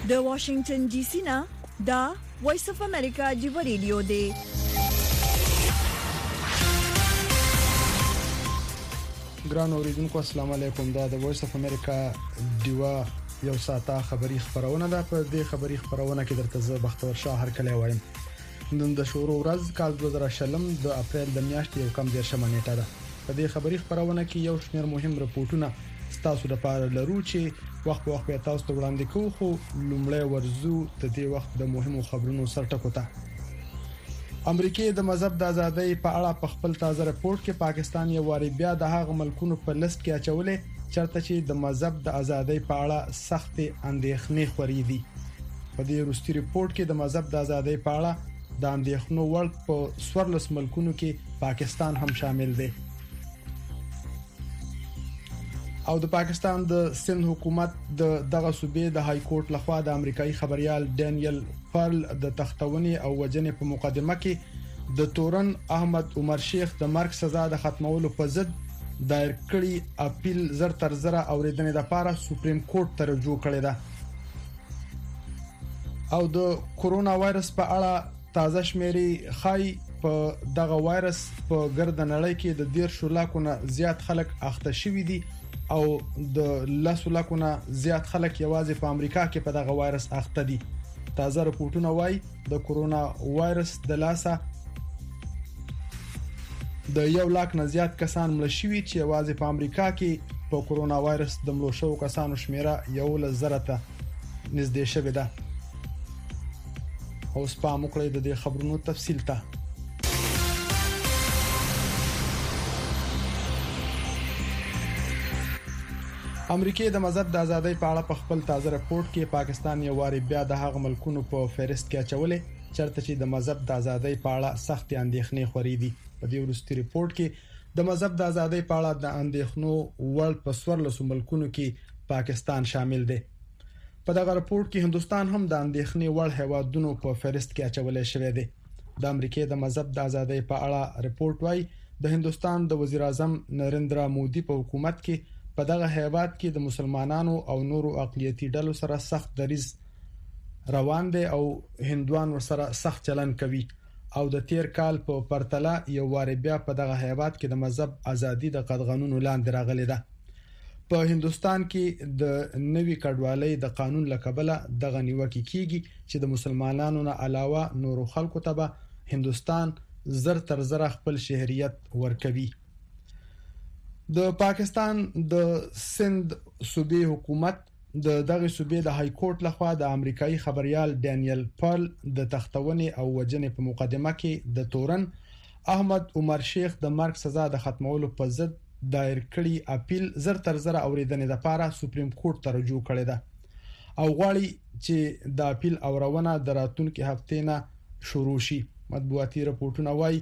د واشنگټن ډي سي نه دا وایس اف امریکا جوړ ریډیو دی. ګران اوریدونکو السلام علیکم. دا د وایس اف امریکا دیوا یو ساعته خبری خبرونه ده. په دې خبری خبرونه کې درته زه بختور شاه هر کله وایم. نن د شروع ورځ کال 2020 د اپریل د میاشتې یو کم 10 نیټه ده. په دې خبری خبرونه کې یو شمېر مهم رپورټونه تاسو لپاره لرو چې وخت په وخت به تاسو ته وړاندې کوو. خو لومړی ورزو د دې وخت د مهمو خبرونو سرټکو ته. امریکای د مذهب د ازادۍ په اړه په خپل تازه رپورت کې پاکستان یو واری بیا د هغه ملکونو په لیست کې اچولې چرته چې د مذهب د ازادۍ په اړه سخت اندېښنې خوري دي. په دې وروستي رپورت کې د مذهب د ازادۍ په اړه د اندېښنو وړ په 14 ملکونو کې پاکستان هم شامل دی. او د پاکستان د سند حکومت دغه صوبې د های کورټ لخوا د امریکایي خبريال ډانیل پارل د تختونې او وجنې په مقدمه کې د تورن احمد عمر شیخ د مرګ سزا د ختمولو په ضد دایر کړی اپیل زر تر زره اوریدنې لپاره سپریم کورټ ته رجوع کړی ده. او د کورونا وایرس په اړه تازه شمیرې خای په دغه وایرس په ګرد نړۍ کې د 10 لکه نه زیات خلک اخته شوي دي او د 10 لکه نه زیات خلک یوازې په امریکا کې په دغه وایرس اخته دي. تازه رپورټونه وایي د کورونا وایرس د لاسه د 1 لک نه زیات کسان مړ شوي چې یوازې په امریکا کې په کورونا وایرس د مړو شوو کسانو شمیره 11,000 ته نږدې شوې ده. اوس په مقلې د دې خبرونو تفصیل ته. امریکای د مذهب د ازادۍ په اړه په خپل تازه رپورت کې پاکستان یو واری بیا د هغه ملکونو په فهرست کې اچولې چرته چې د مذهب د ازادۍ په اړه سخت اندېښنې خوري دي. په دې وروستي رپورت کې د مذهب د ازادۍ په اړه د اندېښنو وړ په 14 ملکونو کې پاکستان شامل دی. په دغه رپورت کې هندستان هم د اندېښنې وړ هیوادونو په فهرست کې اچولې شوی دی. د امریکای د مذهب د ازادۍ په اړه رپورت وايي د هندستان د وزیر اعظم نریندرا مودي په حکومت کې په دغه هیواد کې د مسلمانانو او نورو اقلیتي ډلو سره سخت دریز روان دي او هندوان ورسره سخت چلن کوي او د تیر کال په پرتله یو واری بیا په دغه هیواد کې د مذهب ازادي د قدغنونو لاندې راغلي ده. په هندستان کې د نوي کډوالۍ د قانون لکبله دغه نیوکه کیږي چې د مسلمانانو نه علاوه نورو خلکو ته به هندستان زر تر زر خپل شهريت ورکوي. د پاکستان د سند صوبې حکومت دغه صوبې د های کورټ لخوا د امریکایي خبريال ډانیل پارل د تختونې او وجنې په مقدمه کې د تورن احمد عمر شیخ د مرګ سزا د ختمولو په ضد دایر کړی اپیل زر تر زر اوریدنې لپاره سپریم کورټ ته رجوع کړی ده او غواړي چې د اپیل اورونه د راتلونکي هفته نه شروع شي. مطبوعاتي رپورټونه وايي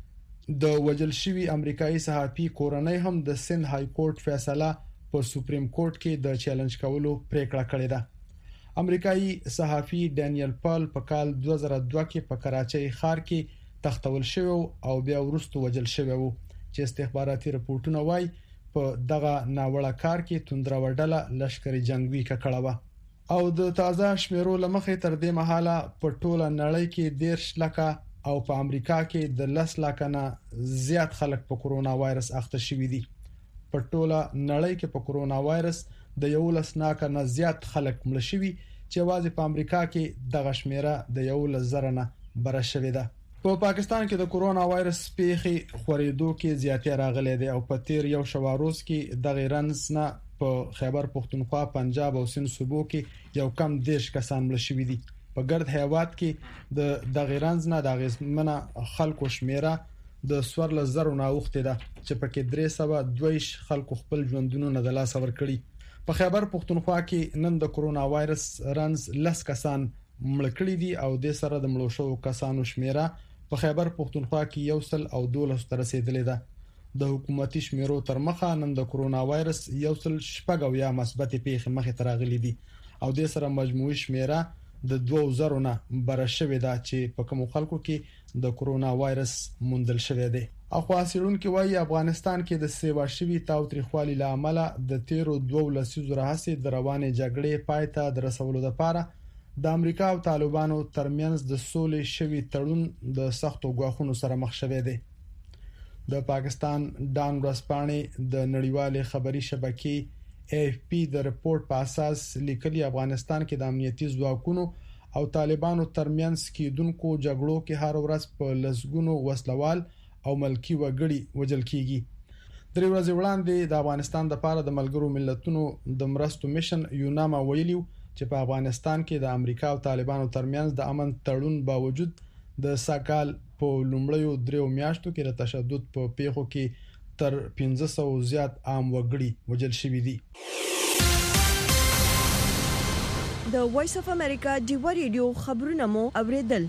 د وجل شوی امریکایي صحافي کورنۍ هم د سند های کورټ فیصله په سپریم کورټ کې د چیلنج کولو پریکړه کړې ده. امریکایي صحافي ډانیل پارل په کال 2002 کې په کراچۍ ښار کې تختول شوی او بیا وروسته وجل شوی و چې استخباراتي رپورټونه وايي په دغه ناوړه کار کې توندره وډله لشکري جنگوي کړه و او د تازه شمیرو لمخې تر دې مهاله په ټوله نړۍ کې 10 لکه او په امریکا کې د 10 لکه نه زیات خلک په کورونا وایرس اخته شوي دي. په ټوله نړۍ کې په کورونا وایرس د 11 لکه نه زیات خلک مړ شوي چې واځي په امریکا کې د شمیره د 11,000 نه بره شوې ده. په پاکستان کې د کورونا وایرس پیخي خورېدو کې زیاتې راغلي دي او په تیر یو شواروز کې د غیرنس نه په خیبر پختونخوا، پنجاب او سند صوبو کې یو کم 10 کسان مړ شوي دي. په ګرد هیواد کې د غیرنس نه د غیزمنه خلکو شمیره د 14,000 نه اوخته ده چې پکې 322 خلکو خپل ژوندونو نه د لاس ور کړی. په خیبر پختونخوا کې نن د کورونا وایرس رنز 10 کسان مړ کړي دي او د سره د مړو شوو کسانو شمیره په خیبر پختونخوا کې 112 تر رسیدلې ده. د حکومتي شمیرو تر مخه نن د کورونا وایرس 1.8 مثبت پیښې مخې ته راغلي دي او د سره مجموعي شمیره د 2000 نه بره شوې ده چې په کوم خلکو کې د کورونا وایرس موندل شوی دی. اخواسیرون کې وایي افغانستان کې د سیوا شوی تاوتریخوالي لامل د 13 لسیزو راهیسې د روانې جګړې پای ته د رسولو لپاره د امریکا او طالبانو ترمنځ د سولې شوی تړون د سختو غواخونو سره مخ شوه دی. د پاکستان ډان ورځپاڼې د نړیوالې خبري شبکې AFP د رپورت په اساس لیکلي افغانستان کې د امنیتي ځواکونو او طالبانو ترمنځ کېدونکو جګړو کې هر ورځ په لسګونو وسلوال او ملکی وګړي وژل کیږي. درې ورځې وړاندې د افغانستان د لپاره د ملګرو ملتونو د مرستو میشن یوناما ویلیو چې په افغانستان کې د امریکا او طالبانو ترمنځ د امن تړون باوجود د ساکال په لومړیو 3 میاشتو کې د تشدد په پیښو کې تر 1500 زیات عام وګړي وژل شوي دي. د وایس اف امریکا ډیو ریډیو خبرونه مو اوریدل.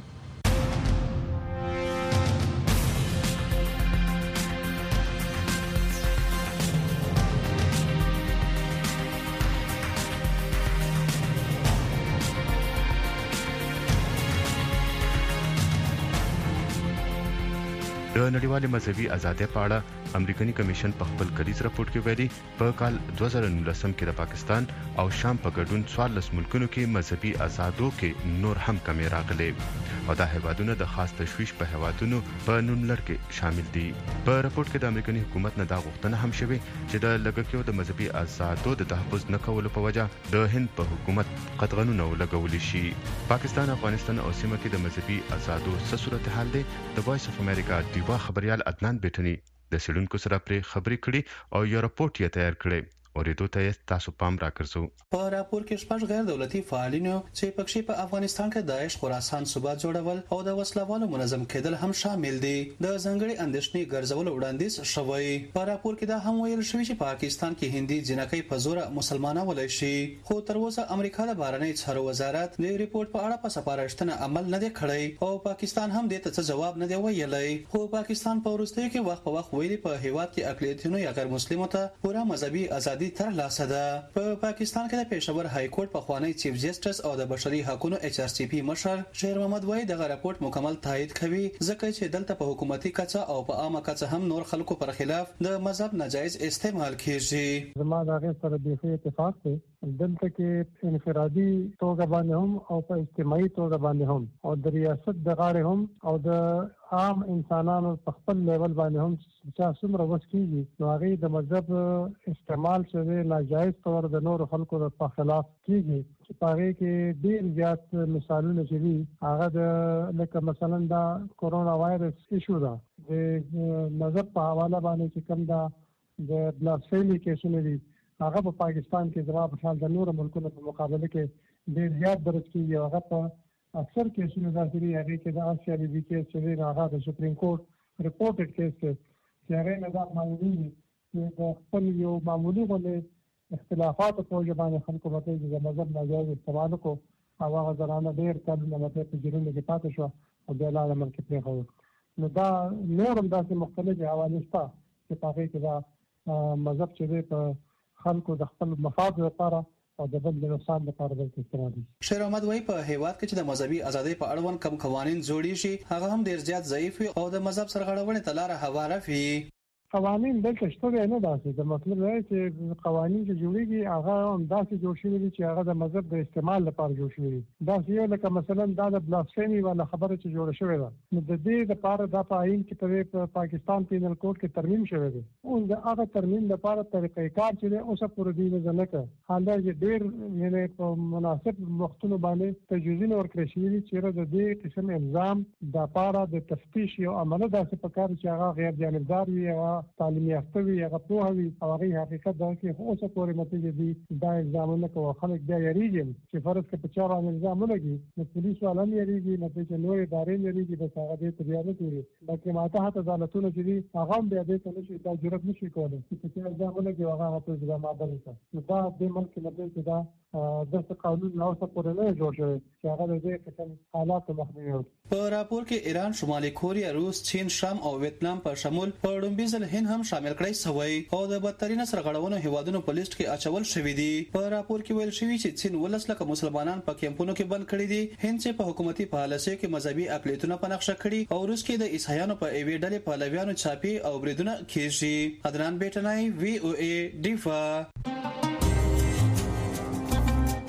د نړیوالې مذهبي ازادۍ په اړه امریکایي کمیشن په خپل کلیز راپورټ کې ویلي په کال 2019 کې د پاکستان او شام په ګډون 14 ملکونو کې مذهبي ازادو کې نور هم کمی راغلي او دا هیوادونه د خاص تشویش په هیوادونو په نوملړ کې شامل دي. په راپورټ کې د امریکایي حکومت نه دا غوښتنه هم شوې چې د لګښتو د مذهبي ازادو د تحفظ نه کولو په وجه د هند په حکومت قطعنونه ولګول شي. پاکستان، افغانستان او سیمه کې د مذهبي ازادو څه صورتحال دی؟ د وایس اف امریکا دیوا خبريال عدنان بیٹنی د سړونکو سره پرې خبرې کړي او یو راپورټ یې تیار کړی. اوریدو ته تاسو پام راکړئ. په راپور کې شپږ غیر دولتي فعالینو چې پکې په افغانستان کې داعش خراسان صوبه جوړول او د وسلوالو منظم کېدل هم شامل دي. د ځنګړي اندېښنې ګرځول وړاندیز شوی. په راپور کې دا هم ویل شوی چې پاکستان کې هندي جنکۍ په زور مسلمانان ولای شي، خو تر اوسه امریکا د بهرنی چارو وزارت د ریپورت په اړه په سپارښتنه عمل نه دی کړی او پاکستان هم دې ته جواب نه دی ویلی. خو پاکستان په وروستیو کې وخت په وخت ویلي په هیواد کې اقلیتونو یا غیر مسلمانو ته پوره مذهبي ازادي تر لاسه ده. په پاکستان کې د پېښور های کورټ په خوانی چیف جسټس او د بشري حقوقو HRCP مشر شیر محمد وای دغه راپورټ مکمل تایید کوي ځکه چې دلته په حکومتي کچه او په عامه کچه هم نور خلکو پر خلاف د مذهب ناجایز استعمال کیږي. زما دغه سره د اتفاق دی دلته کې انفرادي توګه باندې هم او په اجتماعي توګه باندې هم او د ریاست د غاړې هم او د عام انسانانو په خپل لیول باندې هم چې څومره وس کیږي نو هغه د مذهب استعمال شوی ناجایز تور د نور خلکو په خلاف کیږي چې پاره کې ډیر زیات مثالونه چې دي هغه د لکه مثلا دا کورونا وایرس ایشو دا د مذهب په حواله باندې چې کوم دا د بلاسفیمی کیسونه دي هغه په پاکستان کې ځواب په حال د نور ملکونو په مقابله کې ډیر زیات درج کیږي. هغه په اکثر کیسونه داسې دي هغه کې د آسیا بي بي کیس چې هغه د سپریم کورټ ریپورټډ کیس چې هغه نه دا معلومي چې د خپل یو معمولی غوډه اختلافات په وجه باندې خلکو باندې د مذهب ناجایز استعمال کو او هغه ځانانه ډیر کله نه په جریمه کې پاتې شو او د لاله ملک پرې خو نو دا نورم داسې مختلفه حواله شته چې په هغه کې دا مذهب چې په خلکو د خپل مفاد لپاره او د بل نقصان لپاره د استعمالي. شیر احمد وای په هیواد کې چې د مذهبي ازادۍ په اړوند کم قوانين جوړی شي هغه هم ډیر زیات ضعیف او د مذهب سرغړونې ته لار هواره وي. قوانين دلته شته نه داسې د مطلب دی چې قوانين چې جوړیږي هغه هم داسې جوړ شوي دي چې هغه د مذهب د استعمال لپاره جوړ شوي دي. دا یو لکه مثلا دا د بلاسفیمی ولا خبره چې جوړه شوې ده نو د دې لپاره د پاین کې په پاکستان پینل کوډ کې ترمیم شوی دی او د هغه ترمیم لپاره طریقې کار چې اوسه پر دې نه کړ حالا چې ډېر یعنی په مناسب وختونو باندې تجویزونه ورکړل شوي دي چې د دې قسم الزام د لپاره د تفتیش او عمله داسې پکار چې هغه غیر جانبدار وي او تعلیم یافته وي هغه پوه وي او هغه حقیقت دا کې اوسه پورې نتیجه دي دا الزامونه کوي خلک بیا یریږي چې فرض کې په چا باندې الزام ولګي نو پولیس والا نه یریږي نو چې نوې ادارې نه یریږي بس هغه دې تیارې کوي بلکې ماته عدالتونه چې دي هغه بیا دې ته نشي دا جرأت نشي کولای چې په الزام ولګي هغه په ځما باندې نو دا د ملک نه چې دا د قانون نو څه پورې نه جوړ شوی چې هغه دې قسم حالات مخنیوي. په راپور کې ایران، شمالي کوریا، روس، چین، شام او ویتنام په شمول په لومړي ځل هند هم شامل کړي شوی او د بدترین سرغړونو هیوادونو په لیست کې اچول شوی دی. په راپور کې ویل شوی چې چین 19 لک مسلمانان په کیمپونو کې بند کړي دي، هند چې په حکومتي پالیسۍ کې مذهبي اقلیتونه په نقشه کړي او روس کې د عیسایانو په ایوي ډلې پهلویانو چاپی او بریدونه کیږي. عدنان بیٹنای VOA دیفا.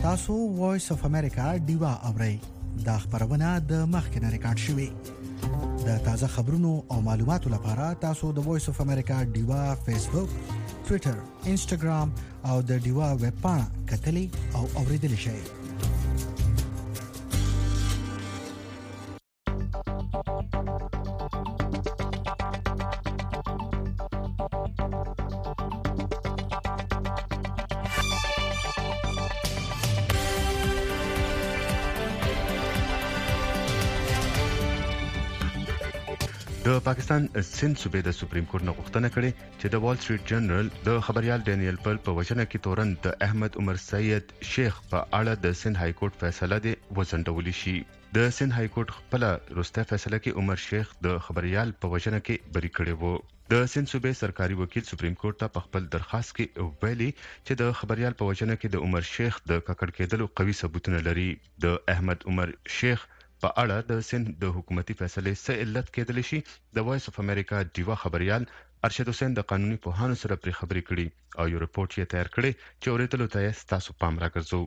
تاسو وایس اف امریکا ډیوا اورئ دا خبرونه د مخکنه ریکارډ شوې د تازه خبرونو او معلوماتو لپاره تاسو د وایس اف امریکا ډیوا فیسبوک ټوئیټر انسټاګرام او د ډیوا ویب پاڼه کتلی او اوریدل شئ د پاکستان سند صوبې د سپریم کورټ نه غوښتنه کړې چې د وال سټریټ جرنل د خبريال ډینیل پل په وجنه کې تورن د احمد عمر سید شیخ په اړه د سند های کورټ فیصله دی وزندول شي د سند های کورټ خپل وروسته فیصله کې عمر شیخ د خبريال په وجنه کې بری کړی وو د سند صوبې سرکاري وکیل سپریم کورټ ته په خپل درخواست کې ویلي چې د خبريال په وجنه کې د عمر شیخ د ککړ کېدلو قوي ثبوتونه لري د احمد عمر شیخ په اړه د سند د حکومتي فیصلې څه علت کېدل شي د وایس اف امریکا ډیوا خبريال ارشد حسین د قانوني پوهانو سره پرې خبرې کړي او یو رپورت یې تیار کړی چې اوریدلو ته تاسو پام راګرځو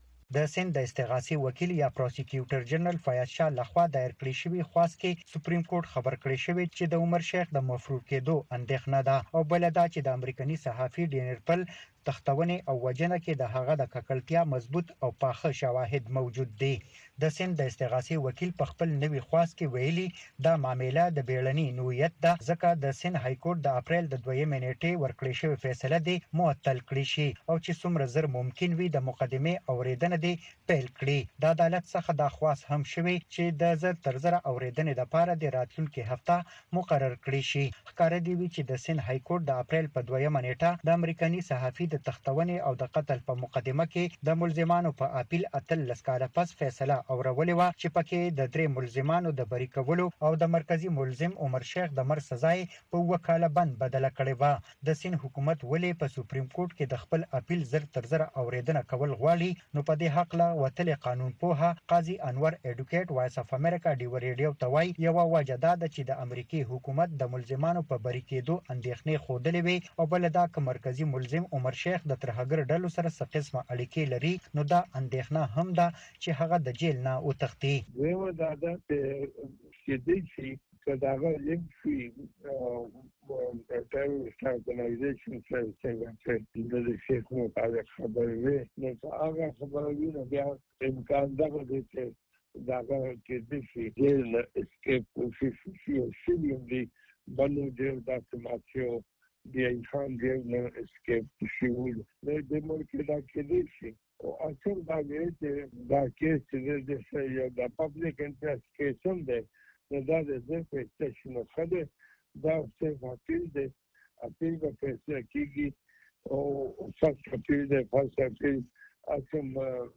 د سند د استغاثي وکیل یا پروسیکیوټر جنرال فیاض شاه لخوا دایر کړی شوی خواست کې سپریم کورټ خبر کړی شوی چې د عمر شیخ د مفروض کېدو اندېښنه ده او بل دا چې د امریکایي صحافي ډینیل پل تختونه او وجنه کې د هغه د ککړتیا مضبوط او پاخه شواهد موجود دي د سند د استغاثي وکیل په خپل نوي خواست کې ویلي دا معاملې د بیړني نوعیت ده ځکه د سند های کورټ د اپریل د 2 نیټې ورکړې شوی فیصله دی معطل کړی شي او چې څومره زر ممکن وي د مقدمه اوریدنه دی پیل کړي د عدالت څخه د خواست هم شوی چې د زر تر زر اوریدنې د پاره د راتلونکي هفته مقرر کړی شي ښکار دی چې د سند های کورټ د اپریل په 2 نیټه د امریکایي صحافي د تختونه او د قتل په مقدمه کې د ملزمانو په اپیل اتل لسکاله پس فیصله اورولې و چې پکې د 3 ملزمانو د بری کولو او د مرکزی ملزم عمر شیخ د مر سزای په وکاله بند بدل کړي و د سین حکومت ولې په سپریم کورټ کې د خپل اپیل زر تر زر اوریدنه کول غواړي نو په دې حق لا وتل قانون پوها قاضي انور اډوکیټ وایس اف امریکا ډیو ریډیو توای یو وجدا د چې د امریکای حکومت د ملزمانو په بری کېدو اندېښنې خودلې وي او بل دا ک مرکزی ملزم عمر شیخ د ترهګر ډلو سره څه قسمه اړیکې لري نو دا اندېښنه هم ده چې هغه د جیل نه وتښتي دیو دا د چې دې شي کداغه لیم شي terrorist organization څنګه د شیخ مطابق خبرې نو هغه خبرې نه بیا امکان ده چې داغه کې دې شي جیل اسکیپ کوشش شي دی بنو جیل د سماچو دی انسان جیل نه اسکیپ شي نه د ملک دا کې دې شي او اصل دا چې دا کیس د پبلک انټرست کیس هم ده دا د سټیشن خده دا څه اپیل ده اپیل په فیصله کېږي او فاست اپیل ده فاست اپیل اسم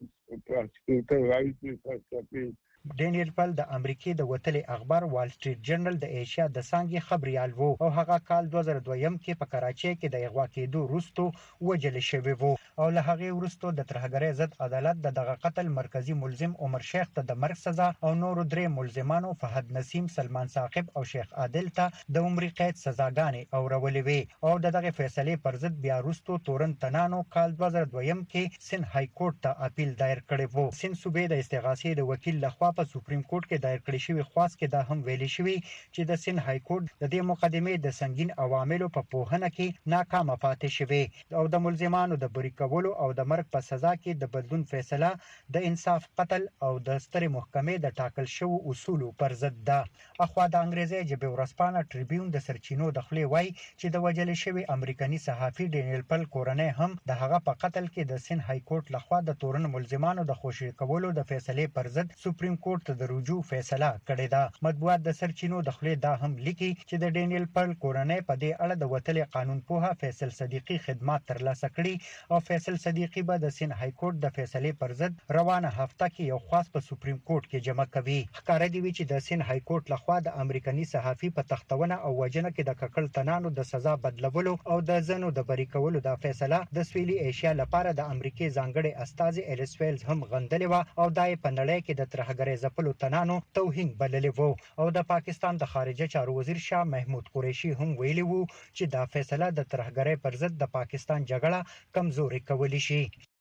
پروسیکیوټر راځي فاست اپیل ډینیل پل د امریکای د وتلې اخبار وال سټریټ جرنل د ایشیا د څنګه خبريال وو او هغه کال 2002 کې په کراچۍ کې د اغوا کېدو وروسته وجل شوی وو او له هغه وروسته د ترهګرۍ ضد عدالت دغه قتل مرکزی ملزم عمر شیخ ته د مرګ سزا او نور درې ملزمانو فهد نسیم سلمان ثاقب او شیخ عادل ته د عمر قید سزاګانې اورولې وي او دغه فیصله پر ضد بیا وروسته تورن تنانو کال 2002 کې سند های کورټ ته اپیل دایر کړی وو سند صوبې د استغاثي د وکیل لخوا په سپریم کورټ کې دایر کړی شوی خواست کې دا هم ویلي شوی چې د سند های کورټ د دې مقدمې د سنگین عواملو په پوهنه کې ناکامه پاتې شوی او د ملزمانو د بری کولو او د مرګ په سزا کې د بدلون فیصله د انصاف قتل او د سترې محکمې د ټاکل شوو اصولو پر ضد ده اخوا د انګریزي جبه ورسپانه ټریبیون د سرچینو د خلې وای چې د وجل شوی امریکایي صحافي ډینیل پل کورنۍ هم د هغه په قتل کې د سند های کورټ لخوا د تورن ملزمانو د خوشی کولو د فیصله پر ضد سپریم کورټ ته د رجوع فیصله کړې ده مطبوعات د سرچینو د خلې دا هم لیکي چې د ډینیل پل کورنۍ په دې اړه د وتلې قانون پوها فیصل صدیقی خدمات ترلاسه کړي او فیصل صدیقی به د سند های کورټ د فیصله پر ضد روانه هفته کې یو خاص په سپریم کورټ کې جمع کوي ښکار دی چې د سند های کورټ لخوا د امریکایي صحافي په تختونه او وجنه کې د ککړ تنانو د سزا بدلولو او د زنو د بری کولو د فیصله د سویلي ایشیا لپاره د امریکای ځانګړي استاذ الیس ویلز هم غندلې و او دای په نړۍ کې د ترهګرۍ ځپلو تنانو توهین بللې وو او د پاکستان د خارجه چارو وزیر شاه محمود قریشي هم ویلي وو چې دا فیصله د ترهګرۍ پر ضد د پاکستان جګړه کمزوري کولی شي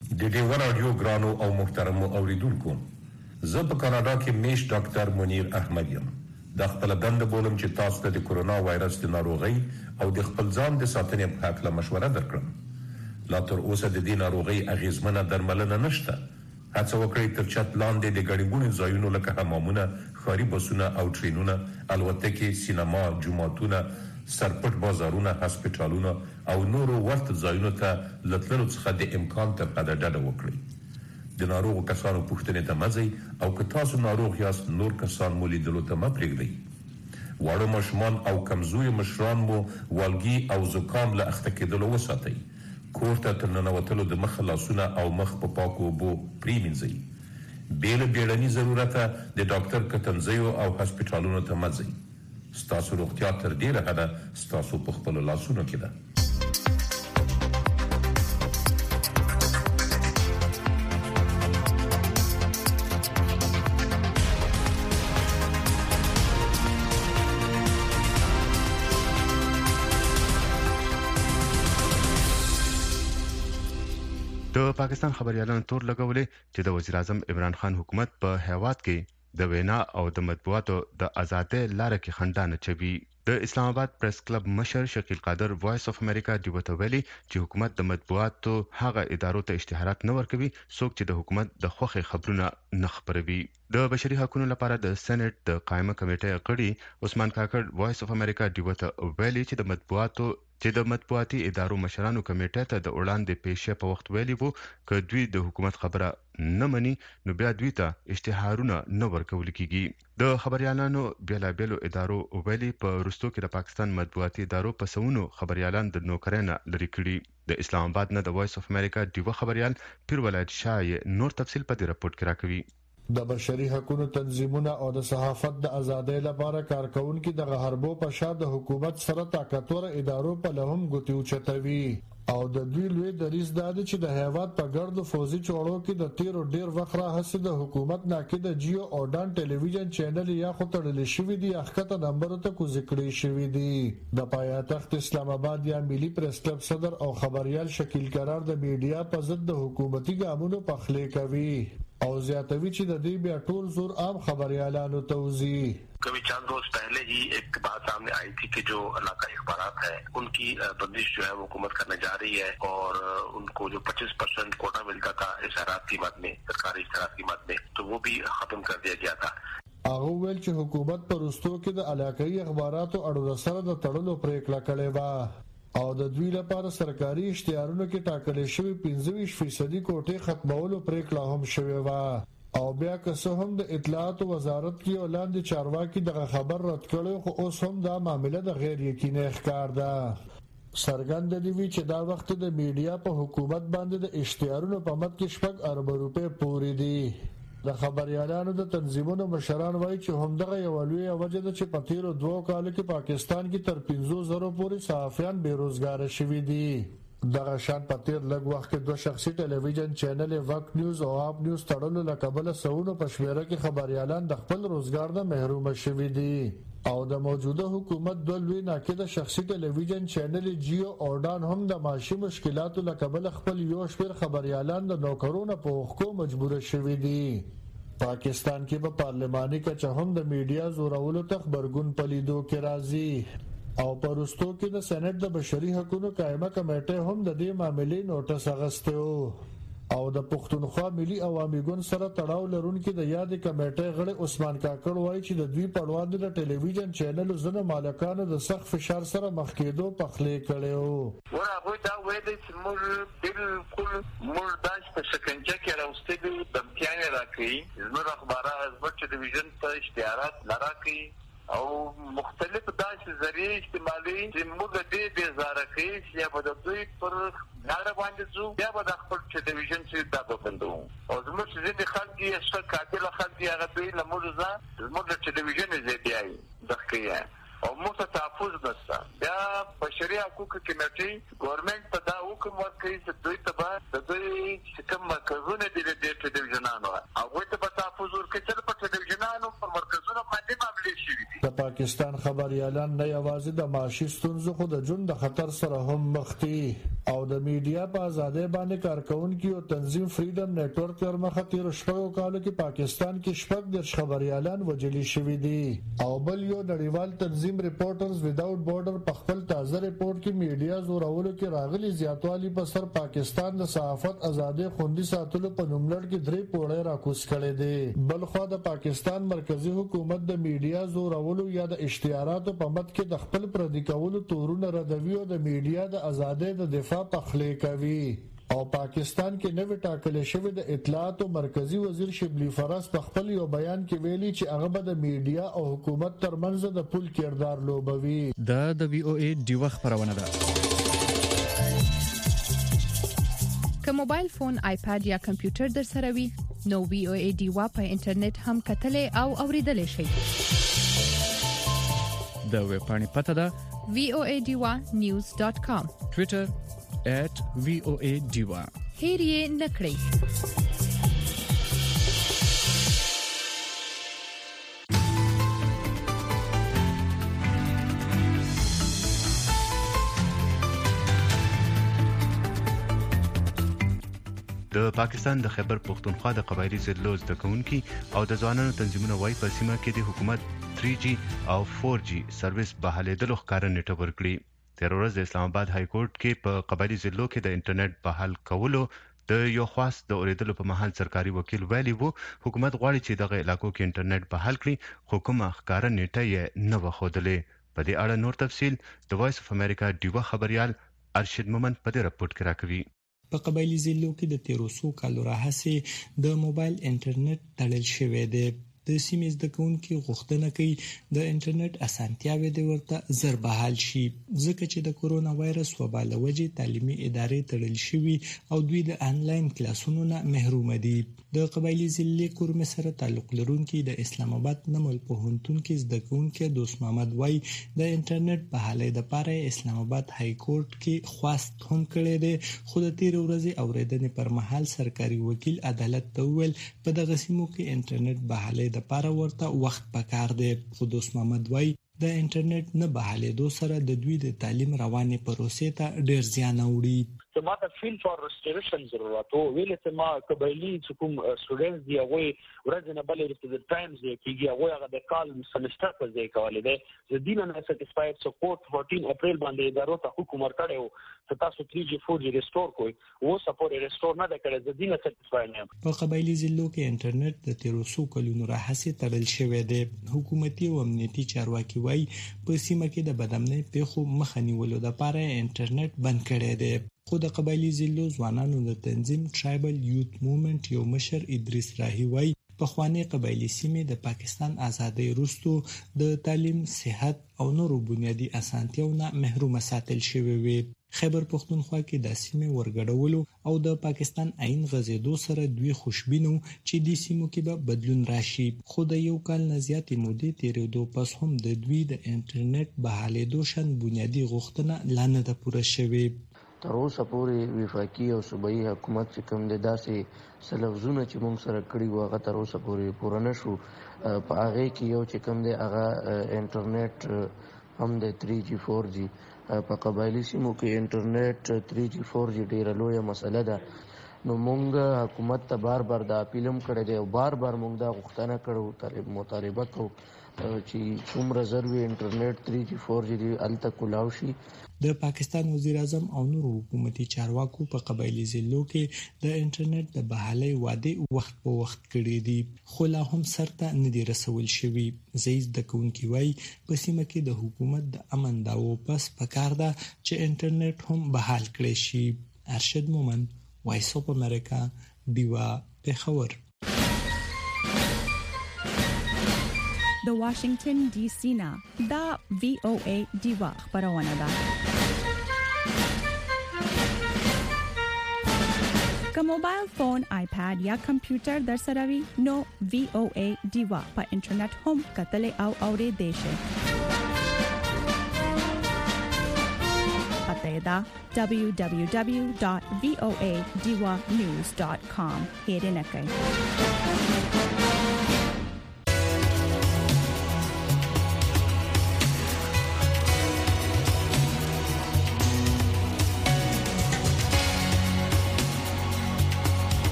د دې ورادیو ګرانو او محترمو اوریدونکو، زه په کاناډا کې میش ډاکټر منیر احمد یم. د خپل دنده بولم چې تاسو ته د کورونا وایرس د ناروغۍ او د خپل ځان د ساتنې په اړه مشوره درکړم. لا تر اوسه د دې ناروغۍ اغیزمنه درملنه نشته. هڅه وکړئ تر چت لاندې د ګڼې ګوڼې ځایونو لکه حمامونه، ښاري بسونه او ټرینونه، الوتکې، سینما، جوماتونه، سرپټ بازارونه، هسپتالونه او نورو ورته ځایونو ته له تللو څخه د امکان تر حده ډډه وکړئ. د ناروغو کسانو پوښتنې ته مه ځئ او که تاسو ناروغ یاست نور کسان مو لیدلو ته مه پرېږدئ. واړه ماشومان او کمزوري مشران مو والګي او زکام له اخته کېدلو وساتئ. کور ته تر ننوتلو د مخ لاسونه او مخ په پاکو اوبو پرېمینځئ. بې له بیړني ضرورته د ډاکټر کتنځیو او هسپتالونو ته مه ځئ. ستاسو روغتیا تر ډېره حده ستاسو په خپلو لاسونو کې ده. د پاکستان خبريالانو تور لګولې چې د وزیر اعظم عمران خان حکومت په هیواد کې د وینا او د مطبوعاتو د ازادۍ لاره کې خنډانه چوي. د اسلام آباد پریس کلب مشر شکیل قادر وایس اف امریکا ډیوته ویلي چې حکومت د مطبوعاتو هغه ادارو ته اشتهارات نه ورکوي څوک چې د حکومت د خوخي خبرونه نه خبروي. د بشري حقوقو لپاره د سېنات د قائمه کمیټې غړي عثمان کاکړ وایس اف امریکا ډیوته ویلي چې د مطبوعاتي ادارو مشرانو کمیټې ته د وړاندې پیښې په وخت ویلي وو چې دوی د حکومت خبره نه مني نو بیا دوی ته اشتهارونه نه ورکول کیږي. د خبريالانو بیلابیلو ادارو ویلي په وروستو کې د پاکستان مطبوعاتي ادارو په سونو خبريالان د نوکرانه لري کړي. د اسلام آباد نه د وایس اف امریکا ډیوه خبريال پیر ولایت شاه نور تفصیل په دې راپورټ کې راکوي. د بشري حقوقو تنظیمونه او د صحافت د ازادۍ لپاره کارکونکو د غربو په شا د حکومت سره طاقتور ادارو په لهم غوتی اوچتوي او د دوی لوی دریځ دا دی چې د هیواد په ګرد فوزي چوړو کې د تیرو ډیر وخت راهسې د حکومت ناکده جیو او ډان ټلویزیون چینل یا خو تړل شوی دی اخته نمبر ته کو ذکر شوی دی. د پایتخت اسلام آباد یا ملي پریس کلب صدر او خبريال شکیل قرار د میډیا په ضد د حکومتي ګامونو پخلې کوي او زیاتوی چې د دې بیا ټول زور عام خبريالانو توزی. कभी चंद रोज पहले ही एक बात सामने आई थी कि जो इलाकाई अखबारात है उनकी बंदिश जो है वो हुकूमत करने जा रही है और उनको जो 25% कोटा मिलता था इशारात की मद में, सरकारी इशारात की मद में, तो वो भी खत्म कर दिया गया था. هغه ویل چې حکومت پر وروستو کې د علاقائی اخباراتو اړو سره د تړلو پریکړه کړې و او د دوی لپاره سرکاري اشتهارونو کې ټاکل شوی 25% کوټه ختمولو پریکړه هم شوې و او بیا که څه هم د اطلاعات وزارت کې اعلان چارواکي دغه خبر رد کړو خو اوس هم دا معاملې د غیر یقیني ښکار ده. سرګند دی چې دا وخت د میډیا په حکومت باندې د اشتهارونو په مد کې 6 ارب روپے پوري دي. د خبريالانو د تنظیمونو مشران وایي چې همدغه یو لوی وجه ده چې په تیرو 2 کالو کې پاکستان کې تر 500,000 پورې صحافیان بیروزګار شوي دي. دغه شان په تیر لږ وخت کې 2 شخصي ټلویزیون چینل وقت نیوز او آپ نیوز تړلو لکبل سونو په شمیره کې خبريالان د خپل روزګار نه محروم شوي دي او د موجوده حکومت د لوی ناکده شخصي ټلویزیون چینل جیو او ډان هم د معاشي مشکلاتو لکبل خپل یو شمېر خبريالان د نوکرونو په حقوقو مجبور شوي دي. پاکستان کې په پارلماني کچه هم د میډیا زورولو ته خبرګون پلیدو کې راځي او پرستو کې د سېنات د بشري حقوقو قائمه کمیټه هم د دې معاملې نوټس اغسته او د پښتونخوا ملي عوامي ګوند سره تړاو لرونکي د یاد کمیټې غړي عثمان کاکړ وایي چې د دوی په وړاندې د ټلویزیون چینل زنه مالکانو د سخت فشار سره مخ کېدو پخلې کړي و هغه دا ویل چې موږ بالکل داش په شکنجه کې راوستي د امتحان راکړي زموږ اخبارات زموږ ټلویزیون ته اشتهارات لراکړي او مختلف داسې ذریعې استعمالي چې موږ دې بیزاره کوي چې به د دوی پر لاره باندې ځو بیا به د خپل ټلویزیون چې دا به بندو او زموږ چې ځینې خلک یې څه قاتل خلک یې هغه دوی له موږ زموږ د ټلویزیون یې بیایي دغه او موږ ته تحفظ نشته. بیا بشري حقوقو کمیټې ګورنمنټ ته دا حکم ورکوي چې دوی ته به د دوی چې کوم مرکزونه دي د ټلویزیونانو هغوی ته به تحفظ ورکوي چې په ټلویزیونانو پر مرکزونو باندې معاملې شوي دي. د پاکستان خبريالان نه یوازې د معاشي ستونزو خو د ژوند د خطر سره هم مخ دي او د میډیا په ازادۍ باندې کارکونکو او تنظیم فریډم نتورک تر مخه تیر شپږ کالو کې پاکستان کې شپږ د خبريالان وجلی شوې دي او بل یو نړیوال تنظیم ریپورټرز وداوټ بارډر په خپل تازه ریپورت کې میډیا زورولو کې راغلي زیاتوالی په سر پاکستان د صحافت ازادۍ خوندي ساتلو په نوملړ کې درې پوړې راکوس کړي دي بل خو د پاکستان مرکزی حکومت د میډیا زورولو یا د اشتهاراتو په مت کې د خپل پردي کولو تورونه ردوي او د میډیا د ازادۍ د دفاع په خلی کوي او پاکستان کې نوې ټاکل شوی د اطلاعات او مرکزی وزیر شبلی فراس په خپل یو بیان کې ویلي چې هغه به د میډیا او حکومت ترمنځ د پل کردار لوبوي د وی او ای دی وخت خبرونه ده که موبایل فون آیپاد یا کمپیوټر در سره وي نو وی او ای ډیوا په انټرنیټ هم کتلې او اوریدلې شي د ویب پاڼې پته ده voadiwa.news.com ټوئیټر @voadiwa هیر یې نکړئ د پاکستان د خیبر پختونخوا د قبایلی ضلعو زده کوونکي او د ځوانانو تنظیمونو وايي په سیمه کې د حکومت 3G او 4G سرویس بحالېدلو ښکارا نیټه ورکړي تر ورځ د اسلام آباد های کورټ کې په قبایلی ضلعو کې د انټرنیټ بحال کولو د یو خاص د اوریدلو په محل سرکاري وکیل ویلي وو حکومت غواړي چې دغه علاقو کې انټرنیټ بحال کړي خو کومه ښکارا نیټه یې نه وښودلې په دې اړه نور تفصیل د وایس اف امریکا ډیوا خبريال ارشد مومن په دې راپورټ کې راکوي په قبایلی ضلعو کې د 1300 کالو راهیسې د موبایل انټرنیټ تړل شوی دی د سیمې زده کوونکي غوښتنه کوي د انټرنیټ اسانتیاوې د ورته زر بحال شي ځکه چې د کورونا وایرس وبا له وجې تعلیمي ادارې تړل شوي او دوی د انلاین کلاسونو نه محروم دي د قبایلی ضلع کورمه سره تعلق لرونکي د اسلام آباد نمل پوهنتون کې زده کوونکي دوست محمد وای د انټرنیټ بحالۍ لپاره اسلام آباد های کورټ کې خواست هم کړی دی خو د تیر ورځې اوریدنې پر مهال سرکاري وکیل عدالت ته ویل په دغه سیمو کې انټرنیټ بحالۍ د لپاره ورته وخت پکار دی خو دوست محمد وای د انټرنیټ نه بحالېدو سره د دوی د تعلیم روانې پروسې ته ډېر زیان اوړي ما ته فیل فور ریسټوریشن ضرورت او ویل ته ما قبایلی کوم سټوډنټس دی هغه ورځ نه بلې د ټایمز کېږي هغه د کال سمستر په ځای کولې ده د دین نه سټیسفاید سپورټ 14 اپریل باندې ادارو ته حکم ورکړو چې تاسو 3G 4G ریسټور کوئ او سپورټ ریسټور نه کړي د دین سټیسفاید نه په قبایلی ضلعو کې انټرنیټ د 1300 کلونو راهیسې تړل شوی دی حکومتي او امنیتي چارواکي وایي په سیمه کې د بدامنۍ پیښو مخه نیولو لپاره انټرنیټ بند کړی دی خو د قبایلی ضلعو ځوانانو د تنظیم ټرایبل یوت موومېنټ یو مشر ادریس راهی وای په خواني قبایلی سیمې د پاکستان ازادۍ وروسته د تعلیم صحت او نورو بنیادی اسانتیاو نه محروم ساتل شوی وي خیبر پختونخوا کې د سیمې ورګډولو او د پاکستان عین غزیدو سره دوی خوشبینو چې د سیمو کې به بدلون راشي خو د یو کال نه زیاتې مودې تیرېدو پس هم د دوی د انټرنیټ بحالېدو شان بنیادی غوښتنه لا نه ده پوره شوې تر اوسه پورې وفاقي او صوبایي حکومت چې کوم د داسې سلوزونه چې موږ سره کړي و هغه تر اوسه پورې پوره نشو په هغه کې یو چې کوم دی هغه انټرنیټ هم د 3G 4G په قبایلی سیمو کې انټرنیټ 3G 4G ډیره لویه مسله ده نو موږ حکومت ته بار بار د اپیلم کړی دی او بار بار موږ دا غوښتنه کړو مطالبه کوو چې څومره ضروري انټرنیټ 3G 4G دی الته کولاو شي د پاکستان وزیر اعظم او نور حکومتي چارواکو په قبایلی ضلعو کې د انټرنیټ د بحالۍ وعده وخت په وخت کړې دي خو لا هم سرته نه دي رسول شوی زیز د کوونکی وای په سیمه کې د حکومت د امن داو پس پکار ده چې انټرنیټ هم بحال کړي شي ارشد مومن وایس اف امریکا دیوا پېښور د واشنگټن ډي سي نه دا VOA دیوا خبرونه ده که موبایل فون آیپاد یا کمپیوټر در سره وي نو VOA دیوا په انټرنیټ هم کتلې او اورېدې شي پته دا www.voadiwa.news.com هیر نه کوي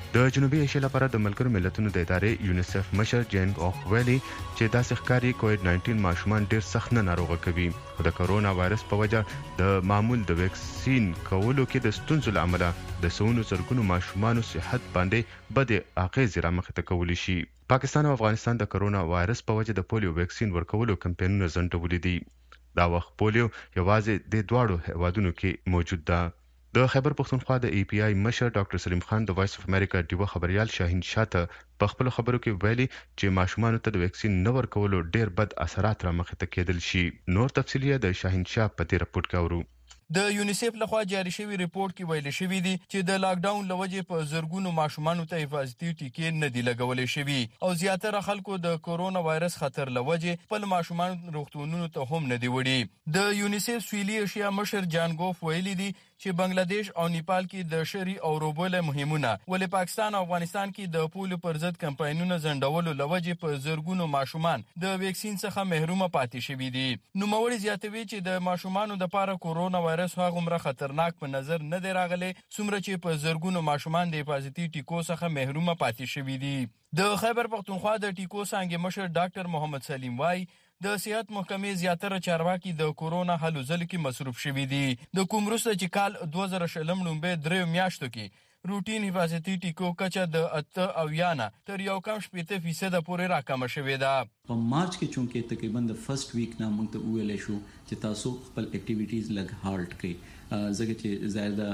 د جنوبي ایشیا لپاره د ملګرو ملتونو د ادارې یونیسف مشر جین اوخ ویلي چې داسې ښکاري کووډ-19 ماشومان ډېر سخت نه ناروغه کوي خو د کرونا وایرس په وجه د معمول د ویکسین کولو کې د ستونزو له امله د سونو زرګونو ماشومانو صحت باندې بد اغېزې رامخته کولی شي. پاکستان او افغانستان د کرونا وایرس په وجه د پولیو ویکسین ورکولو کمپاینونه ځنډولي دي. دا وخت پولیو یوازې د دواړو هیوادونو کې موجود ده. د خیبر پختونخوا د ای پی آی مشر ډاکټر سلیم خان د وایس اف امریکا ډیوه خبريال شاهین شاته په خپل خبرو کې ویلي چې ماشومان ته د ویکسین نه ورکولو ډېر بد اثرات رامخته کېدل شي. نور تفصیلی د شاهین شاه په دې رپورت کې اورو. د یونیسف لخوا جاری شوی ریپورت کې ویل شوی دی چې د لاک ډاون لوجې په زرګونو ماشومانو ته حفاظتي ټیکې نه دی لګولې شوی او زیاتره خلکو د کرونا وایرس خطر لوجې خپل ماشومان روغتونونو ته هم نه دی وړي. د یونیسف سویلي ایشیا مشر جان ګوف ویلي دی چې بنگلاديش او نیپال کې د شری او روبل مهمونه ولې پاکستان او افغانستان کې د پولیو پر ضد کمپاینونه زندولو لوجې په زرګونو ماشومان د ویکسین څخه محروم پاتې شوي دي. نوموړي زیاتوي چې د ماشومانو د لپاره کرونا وایرس هغومره خطرناک په نظر نه دی راغلی څومره چې په زرګونو ماشومان د حفاظتي ټیکو څخه محروم پاتې شوي دي. د خیبر پختونخوا د ټیکو څانګې مشر ډاکټر محمد سلیم وای د صحت محکمې زیاتره چارواکي د کورونا هلو ځلو کې مصروف شوي دي. د کوم وروسته چې کال 2020 لومبې 3 میاشتو کې روټین حفاظتي ټیکو کچه د 8 او یانا تر یو کم 80% پورې راکمه شوې ده. په مارچ کې چونکې تقریبا د فرست ویک نه موږ ته ویل شو چې تاسو خپل اکټیویټیز لګ هالټ کړئ ځکه چې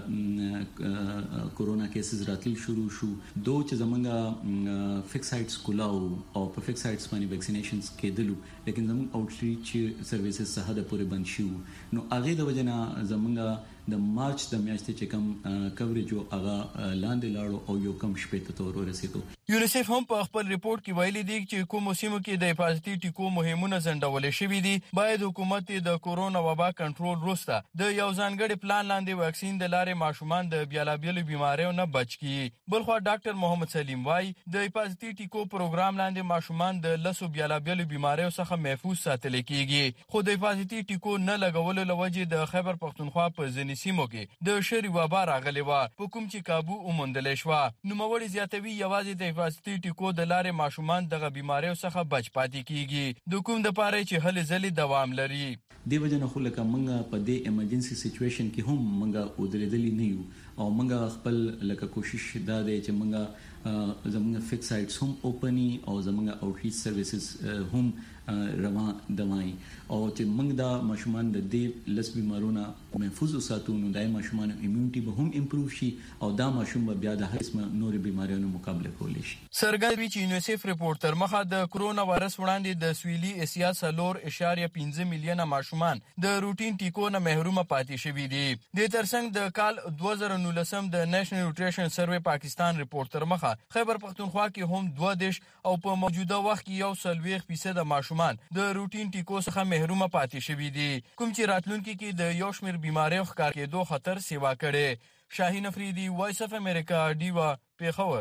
زیاده کورونا کیسز راتل شروع شو. دو چې زمونږ فکس سایټس کولاو او په فکس سایټس باندې ویکسینیشنز کېدلو لیکن زمونږ آوټریچ سرویسز سره د پورې بند شو. نو هغه د وجنه زمونږ د مارچ د میاشتې چې کم کوریج او هغه لاندې لاړو او یو کم شپې ته تور ورسېدو. یونیسف هم په خپل ریپورت کې ویلي دی چې کوم سیمو کې د حفاظتي ټیکو مهمونه زندول شوي دي باید حکومت د کورونا وبا کنټرول وروسته د یو ځانګړي پلان لاندې واکسین د لارې ماشومان د بیلابیلو بیماریو نه بچ کړي. بلخوا ډاکټر محمد سلیم وای د حفاظتي ټیکو پروګرام لاندې ماشومان د لسو بیلابیلو بیماریو څخه محفوظ ساتل کېږي خو د حفاظتي ټیکو نه لګولو لوجې د خیبر پختونخوا په ځینې سیمو کې د شری وبا راغلې وه په کوم چې کابو وموندلی شوه. نوموړي زیاتوي یوازې د حفاظتي ټیکو د لارې ماشومان دغه بیماریو څخه بچ پاتې کیږي د کوم د پاره چې هلې ځلې دوام لري. دی وجنه خو لکه موږ په دې ایمرجنسي سچويشن کې هم موږ ودرېدلی نه یو او موږ خپل لکه کوشش دا دی چې موږ زموږ فکس سایټس هم اوپني او زموږ آوټریچ سرویسز هم روان دوای او چې موږ دا ماشومان د دې لس بیمارونو محفوظ وساتو نو دای ماشومان ایمونټي به هم امپروو شي او دا ماشوم به بیا د هر قسم نور بیماریونو مقابله کولی شي. سرګردوی چې یونیسف ریپورت تر مخه د کرونا وایرس وړاندې د سویلي اسیا 4.5 میلیونه ماشومان د روټین ټیکو نه محروم پاتې شوي دي. د ترڅنګ د کال 2019 د نېشنل نیوټریشن سروې پاکستان ریپورت تر مخه خیبر پختونخوا کې هم 2 او په موجوده وخت کې 40% ماشومان د روټین ټیکو څخه محروم پاتې شوي دي کوم چې راتلونکي کې د یو شمېر بیماریو ښکار کېدو خطر سیوا کړي. شاهین افریدي وایس اف امریکا ډیوا پیښور.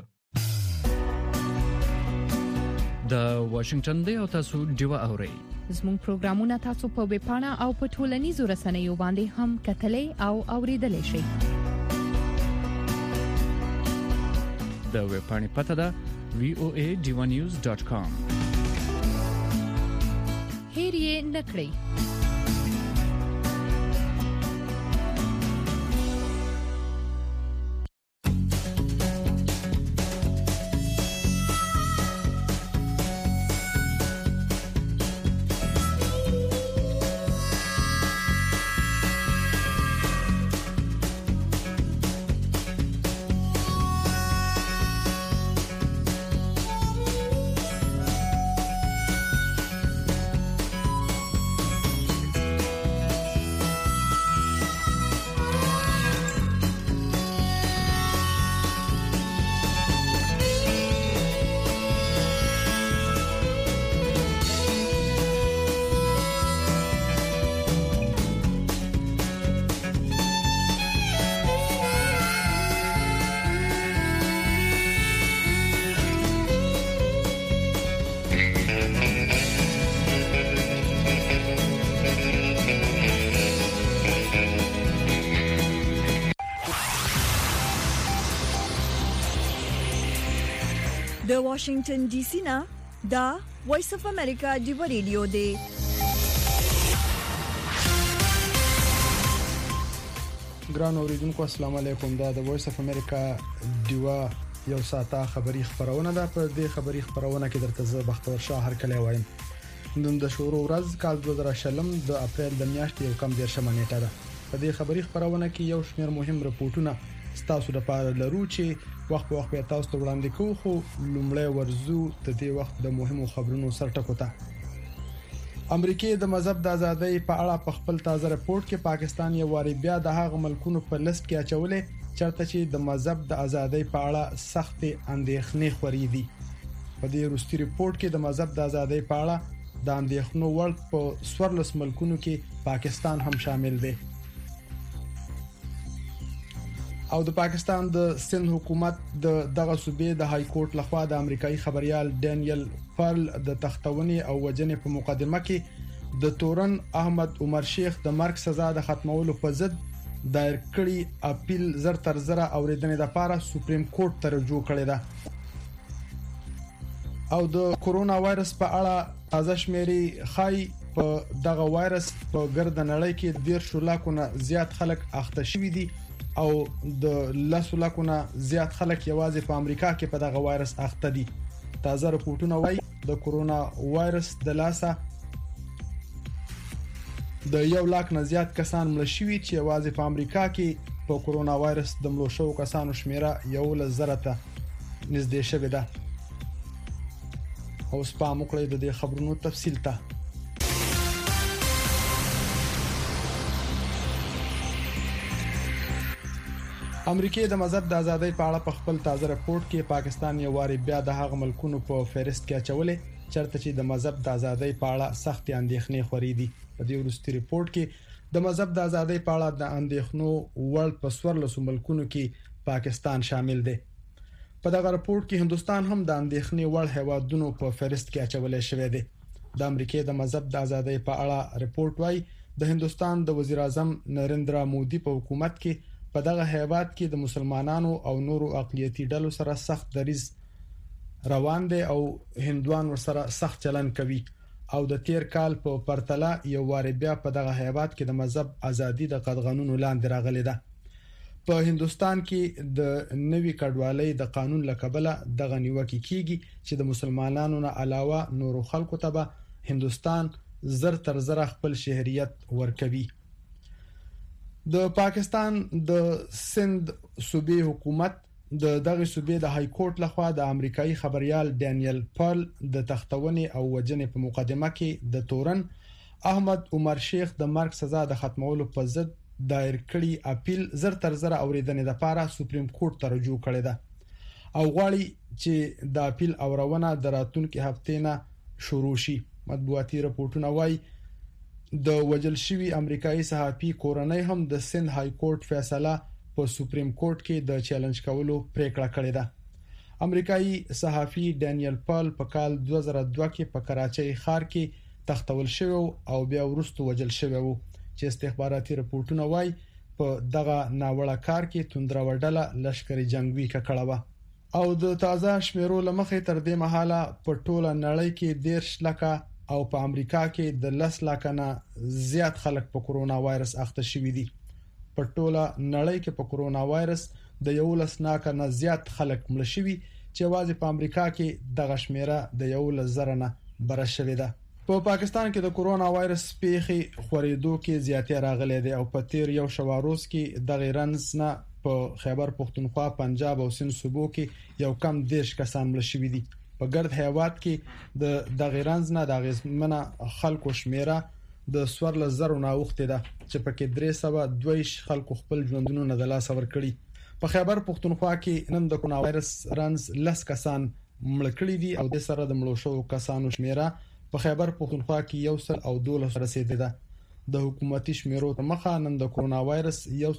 د واشنگټن دی او تاسو ډیوا اورئ. زموږ پروګرامونه تاسو په ویب پاڼه او په ټولنیزو رسنیو باندې هم کتلای او اوریدلای شئ. د ویب پاڼې پته ده voadivanews.com. هیر یې نکړئ. د واشنگټن ډي سي نه دا وایس اف امریکا دی ریډیو دی. ګران اوریدونکو السلام علیکم. دا د وایس اف امریکا دیوا یو ساعته خبری خبرونه ده. په دې خبری خبرونه کې درته زه بختور شاه هر کله وایم. نن د شروع ورځ کال 2020 د اپریل د میاشتې یو کم 10 نیټه ده. په دې خبری خبرونه کې یو شمېر مهم رپورټونه ستاسو لپاره لرو چې وخت په وخت به تاسو ته وړاندې کوو. خو لومړی ورزو د دې وخت د مهمو خبرونو سرټکو ته. امریکای د مذهب د ازادۍ په اړه په خپل تازه رپورت کې پاکستان یو واری بیا د هغه ملکونو په لیست کې اچولې چرته چې د مذهب د ازادۍ په اړه سخت اندېښنې خوري دي. په دې وروستي رپورت کې د مذهب د ازادۍ په اړه د اندېښنو وړ په 14 ملکونو کې پاکستان هم شامل دی. او د پاکستان د سند حکومت د دغه صوبې د های کورټ لخوا د امریکایي خبريال ډانیل پارل د تختونې او وجنې په مقدمه کې د تورن احمد عمر شیخ د مرګ سزا د ختمولو په ضد دایر کړي اپیل زر تر زره اوریدنې لپاره سپریم کورټ ته رجوع کړې ده. او د کورونا وایرس په اړه تازه شمیرې خای په دغه وایرس په ګرد نړۍ کې 10 لکونه زیات خلک اخته شوي دي او د 10 لکونه زیات خلک یوازې په امریکا کې په دغه وایرس اخته دي. تازه رپورټونه وايي د کورونا وایرس د لاسه د 1 لک نه زیات کسان مړ شوي چې یوازې په امریکا کې په کورونا وایرس د مړو شوو کسانو شمیره 11,000 ته نږدې شوې ده. او سپام وکړئ د دې خبرونو تفصیل ته. امریکای د مذهب د ازادۍ په اړه په خپل تازه رپورت کې پاکستان یو واری بیا د هغه ملکونو په فهرست کې اچولې چرته چې د مذهب د ازادۍ په اړه سخت اندېښنې خوري دي. په دې وروستي رپورت کې د مذهب د ازادۍ په اړه د اندېښنو وړ په 14 ملکونو کې پاکستان شامل دی. په دغه رپورت کې هندستان هم د اندېښنې وړ هیوادونو په فهرست کې اچولې شوی دی. د امریکای د مذهب د ازادۍ په اړه رپورت وايي د هندستان د وزیر اعظم نریندرا مودي په حکومت کې په دغه هیواد کې د مسلمانانو او نورو اقلیتي ډلو سره سخت دریز روان دي او هندوان ورسره سخت چلن کوي او د تیر کال په پرتله یو واری بیا په دغه هیواد کې د مذهب ازادي د قدغنونو لاندې راغلي ده. په هندستان کې د نوي کډوالۍ د قانون لکبله دغه نیوکه کیږي چې د مسلمانانو نه علاوه نورو خلکو ته به هندستان زر تر زر خپل شهريت ورکوي. د پاکستان د سند صوبې حکومت د دغه صوبې د های کورټ لخوا د امریکایي خبريال ډانیل پارل د تختونې او وجنې په مقدمه کې د تورن احمد عمر شیخ د مرګ سزا د ختمولو په ضد دایر کړي اپیل زر تر زره اوریدنې لپاره سپریم کورټ ته رجوع کړی ده او غواړي چې د اپیل اورونه د راتلونکي هفته نه شروع شي. مطبوعاتي رپورټونه وايي د وجل شوی امریکایي صحافي کورنۍ هم د سند های کورټ فیصله په سپریم کورټ کې د چیلنج کولو پریکړه کړې ده. امریکایي صحافي ډانیل پال په کال 2002 کې په کراچۍ ښار کې تختول شوی او بیا وروسته وجل شوی و چې استخباراتي رپورټونه وايي په دغه ناوړه کار کې توندره وډله لشکري جنگوي کړه و او د تازه شمیرو لمخې تر دې مهاله په ټوله نړۍ کې 10 لکه او په امریکا کې د 10 لک نه زیات خلک په کورونا وایرس اخته شوي دي. په ټوله نړۍ کې په کورونا وایرس د 11 لک نه زیات خلک مړ شوي چې واځي په امریکا کې د غشمیره د 11,000 نه بره شوې ده. په پاکستان کې د کورونا وایرس پیخي خورېدو کې زیاتې راغلي دي او په تیر یو شواروز کې د غیرنس نه په خیبر پختونخوا، پنجاب او سند صوبو کې یو کم 10 کسان مړ شوي دي. په ګرد هیواد کې د غیرانز نه د غزمنه خلکو شمیره د 14,000 نه اوخته ده چې پکې 322 خلکو خپل ژوندونو نه د لاس ور کړی. په خیبر پختونخوا کې نن د کورونا وایرس رنز 10 کسان مړ کړي دي او د سره د مړو شوو کسانو شمیره په خیبر پختونخوا کې 112 رسیدلې ده. د حکومتي شمیرو تر مخه نن د کورونا وایرس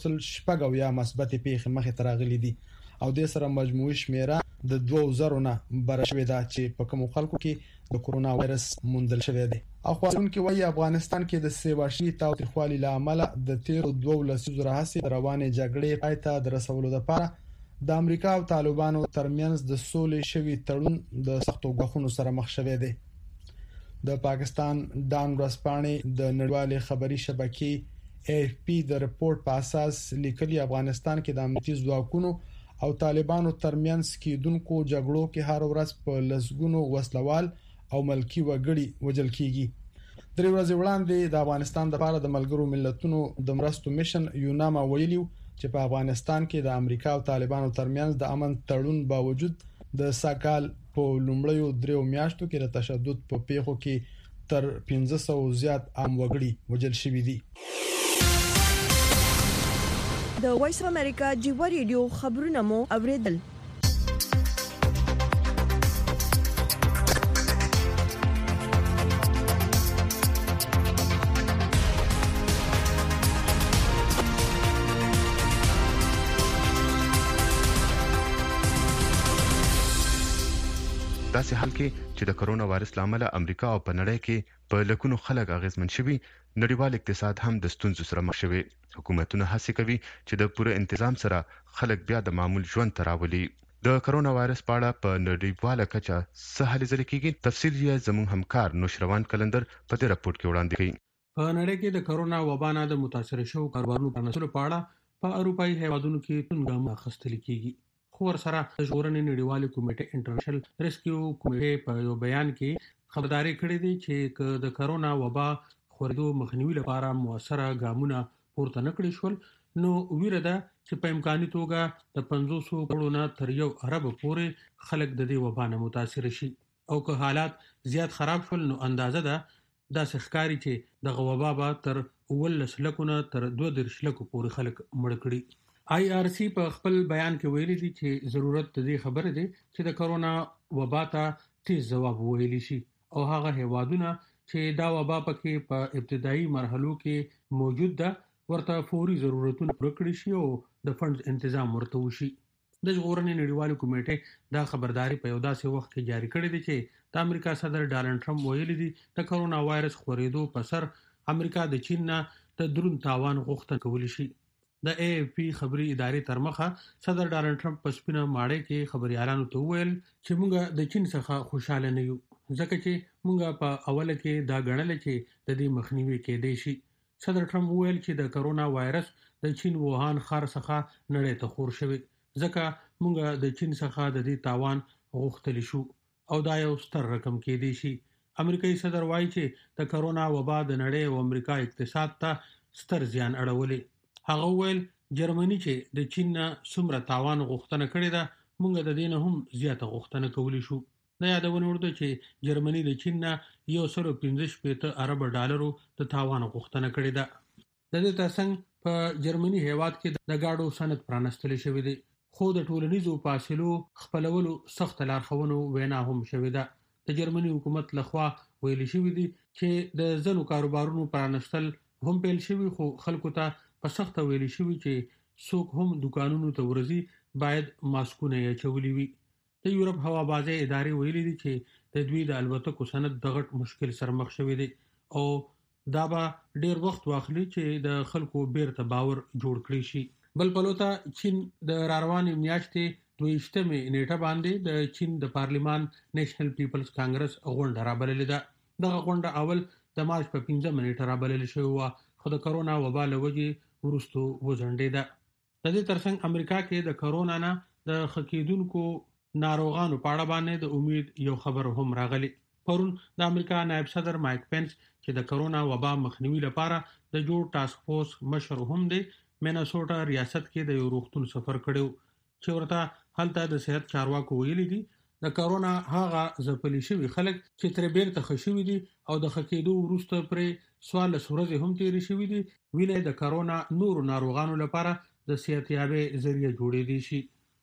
1.8 مثبت پیښې مخې ته راغلي دي او د سره مجموعي شمیره د 2000 نه بره شوې ده چې په کوم خلکو کې د کورونا وایرس موندل شوی دی. اخوان کې وایي افغانستان کې د سیواشي تاوتریخوالي لامل د 13 لسیزو راهیسې روانې جګړې پای ته د رسولو لپاره د امریکا او طالبانو ترمنځ د سولې شوی تړون د سختو غوښتنو سره مخ شوی دی. د پاکستان ډان ورځپاڼې د نړیوالې خبري شبکې AFP د رپورت په اساس لیکلي افغانستان کې د امنیتي ځواکونو او طالبانو ترمنځ کېدونکو جګړو کې هر ورځ په لسګونو وسلوال او ملکی وګړي وژل کیږي. درې ورځې وړاندې د افغانستان لپاره د ملګرو ملتونو د مرستو میشن یوناما ویلیو چې په افغانستان کې د امریکا او طالبانو ترمنځ د امن تړون باوجود د ساکال په لومړیو 3 میاشتو کې د تشدد په پیښو کې تر 1500 زیات عام وګړي وژل شوي دي. د وایس اف امریکا جیو ریډیو خبرونه مو اوریدل. داسې حال کې چې د کرونا وایرس لامل امریکا او په نړۍ کې په لکونو خلک اغیزمن شوي، نړیوال اقتصاد هم د ستونزو سره مخ شوی. حکومتونه هڅه کوي چې د پوره تنظیم سره خلک بیا د معمول ژوند ته راولي. د کرونا وایرس په اړه په نړیواله کچه څه هلې ځلې کیږي، تفصیل یې زموږ همکار نوشروان کلندر په دې راپورټ کې وړاندې کوي. په نړۍ کې د کرونا وبا نه د متاثر شوو کاروبارونو په مسلو په اړه په اروپאי هیوادونو کې څنګه اخیستل کیږي. خو سره د ژغورنې نړیوالې کمیټې انټرنیشنل ریسکیو کمیټې په یو بیان کې خبرداري کړې ده چې د کرونا وبا خورېدو مخنیوي لپاره موثره ګامونه پورته نکړي شول، نو ویره ده چې په امکاني توګه د 500 کروڑ نه تر 1 ارب پورې خلک د دې وبا نه متاثر شي، او که حالات زیات خراب شول نو اندازه ده د ښکاری چې د وبا به تر 19 لکو نه تر 22 لکو پورې خلک مړ کړي. IRC په خپل بیان کې ویلي دي چې ضرورت دې خبره ده چې د کرونا وبا ته تیز جواب ویلی شي، او هغه هیوادونه چې دا وبا پکې په ابتدایي مرحلو کې موجود ده ورته فوري ضرورتونه پوره کړي شي او د فند تنظیم ورته وشي. د ژغورنې نړیوالې کمیټې دا خبرداري په یو داسې وخت کې جاری کړې ده چې د امریکا صدر ډانلډ ټرمپ ویلي دي د کرونا وایرس خورېدو په سر امریکا د چین نه د درون تاوان غوښتنه کولی شي. د AFP خبري ادارې تر مخه صدر ډانلډ ټرمپ په سپینه ماړه کې خبريالانو ته ویل چې موږ د چین څخه خوشاله نه یو، ځکه چې موږ په اوله کې دا غړل چې د دې مخنیوي کېدې شي. صدر ټرمپ ویل چې د کرونا وایرس د چین ووهان ښار څخه نړۍ ته خور شوی، ځکه موږ د چین څخه د دې تاوان غوښتل شو او دا یو ستر رقم کېدې شي. امریکایي صدر وایي چې د کرونا وبا د نړۍ او امریکا اقتصاد ته ستر زیان اړولې. هغه ویل جرمني چې د چین نه څومره تاوان غوښتنه کړې ده، موږ د دې نه هم زیاته غوښتنه کولی شو. د یادونه ورته چې جرمني د چین نه 115 ارب ډالرو د تاوان غوښتنه کړې ده. د دې ترڅنګ په جرمني هیواد کې د گاډو صنعت پرانستل شوی دی، خو د ټولنیزو فاصلو خپلولو سخت لارښوونو وینا هم شوې ده. د جرمني حکومت لخوا ویل شوی دی چې د ځنو کاروبارونو پرانستل هم پیل شوی، خو خلکو ته په سخت ویل شوی چې څوک هم دکانونو ته ورځي باید ماسکونه یې چولي وي. د یورپ هوابازي ادارې ویلي دي چې د دوی د الوتکو صنعت د غټ مشکل سره مخ شوی دی او دا به ډیر وخت واخلي چې د خلکو بیرته باور جوړ کړي شي. بل پلوته چین د روانې میاشتې 22 نیټه باندې د چین د پارلیمان نېشنل پیپلز کانګرس غونډه رابللې ده. دغه غونډه اول د مارچ په 15 نیټه رابلل شوې و، خو د کرونا وبا له وجې ورستو وځنډېده. د دې ترڅنګ امریکا کې د کرونا نه د خکېدونکو ناروغانو په اړه باندې د امید یو خبر هم راغلی. پرون د امریکا نائب صدر مایک پنس چې د کرونا وبا مخنیوي لپاره د جوړ ټاسک فورس مشر هم دی، میناسوټا ریاست کې د یو روغتون سفر کړو چې ورته هلته د صحت چارواکو ویلي دي د کرونا هغه ځپلي شوي خلک چې تر بیرته خښوي دي او د خکېدو وروسته پرې 14 ورځې هم تیرې شوي دي، وینه د کرونا نورو ناروغانو لپاره د صحتیابۍ ذریعہ جوړېدای شي.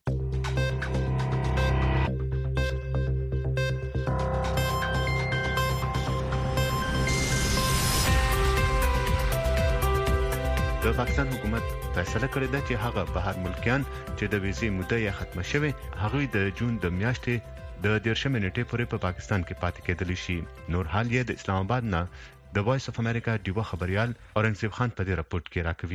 د پاکستان حکومت فیصله کړې ده چې هغه بهر ملکیان چې د ویزې موده یې ختمه شوې هغه د جون د میاشتې د 13 نیټې پورې په پاکستان کې پاتې کېدلی شي. نور حال یې د اسلام آباد نه د وایس اف امریکا ډیوا خبريال اورنګزیب خان په دې راپورټ کې راکوي.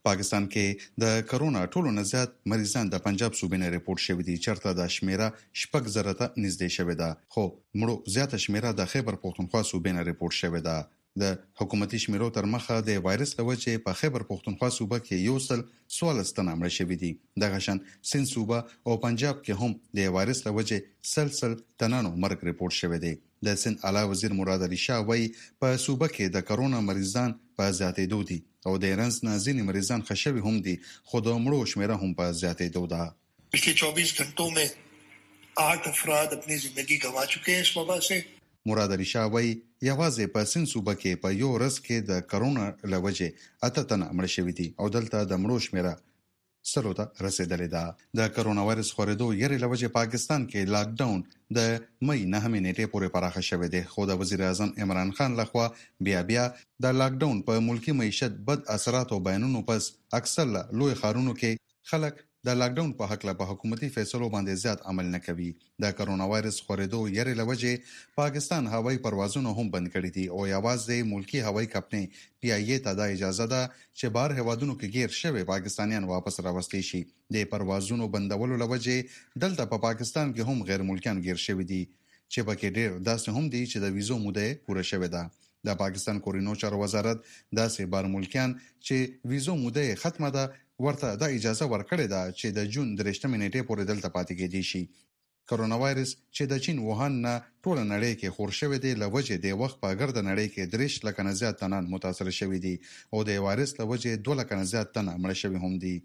پاکستان کې د کرونا ټولو نه زیات مریضان د پنجاب صوبې نه ریپورت شوی دي، چرته د شمیره 6,000 ته نږدې شوی ده، خو مړو زیاته شمیره د خیبر پختونخوا صوبې نه ریپورت شوی ده. د حکومتي شمیرو تر مخه د وایرس له وجې په خیبر پختونخوا صوبه کې 114 تنه مړه شوي دي. دغه شان سند صوبه او پنجاب کې هم د وایرس له وجې سلسل تنانو مرګ ریپورت شوی دی. د سند اعلی وزیر مراد علي شاه وایي په صوبه کې د کرونا مریضان په زیاتېدو دي او د رنز نه ځینې مریضان ښه شوي هم دي، خو د مړو شمیره هم په زیاتېدو ده. पिछले 24 घंटों में 8 अफराद अपनी जिंदगी गंवा चुके हैं इस वबा से. مراد علي شاه وایي یوازې په سند صوبه کې په یو ورځ کې د کرونا له وجې 8 تنه مړه شوي دي او دلته د مړو شمیره 100 ته رسیدلې ده. د کرونا وایرس خورېدو یری له وجې پاکستان کې لاک ډاون د مئی 9 نیټې پورې پراخه شوی دی، خو د وزیر اعظم عمران خان لخوا بیا د لاک ډاون په ملکی معیشت بد اثرات او بیانونو پس اکثر لوی ښارونو کې خلک د لاک ډاون په حق له په حکومتي فیصلو باندې زیات عمل نه کوي. د کرونا وایرس خورېدو یری له وجې پاکستان هوایي پروازونه هم بند کړي دي او یوازې ملکی هوایي کمپنۍ PIA ته د اجازه ده چې بهر هیوادونو کې گیر شوي پاکستانیان واپس راوستي شي. د پروازونو بندولو له وجې دلته په پاکستان کې هم غیر ملکیان گیر شوي دي چې پکې ډېر داسې هم دي چې د ویزو موده پوره شوې ده. د پاکستان کورینو چارو وزارت داسې بهر ملکیان چې ویزو موده ختمه ده ورته د اجازه ورکړې ده چې د جون 3 نیټې پورې دلته پاتې کېدي شي. کرونا وایرس چې د چین ووهان نه ټول نړۍ کې خور شوی دی له وجې د وخت په ګرد نړۍ کې 3 لک نه زیات تنان متاثر شوي دي او د وایرس له وجې 2 لک نه زیات تنه مړه شوي هم دي.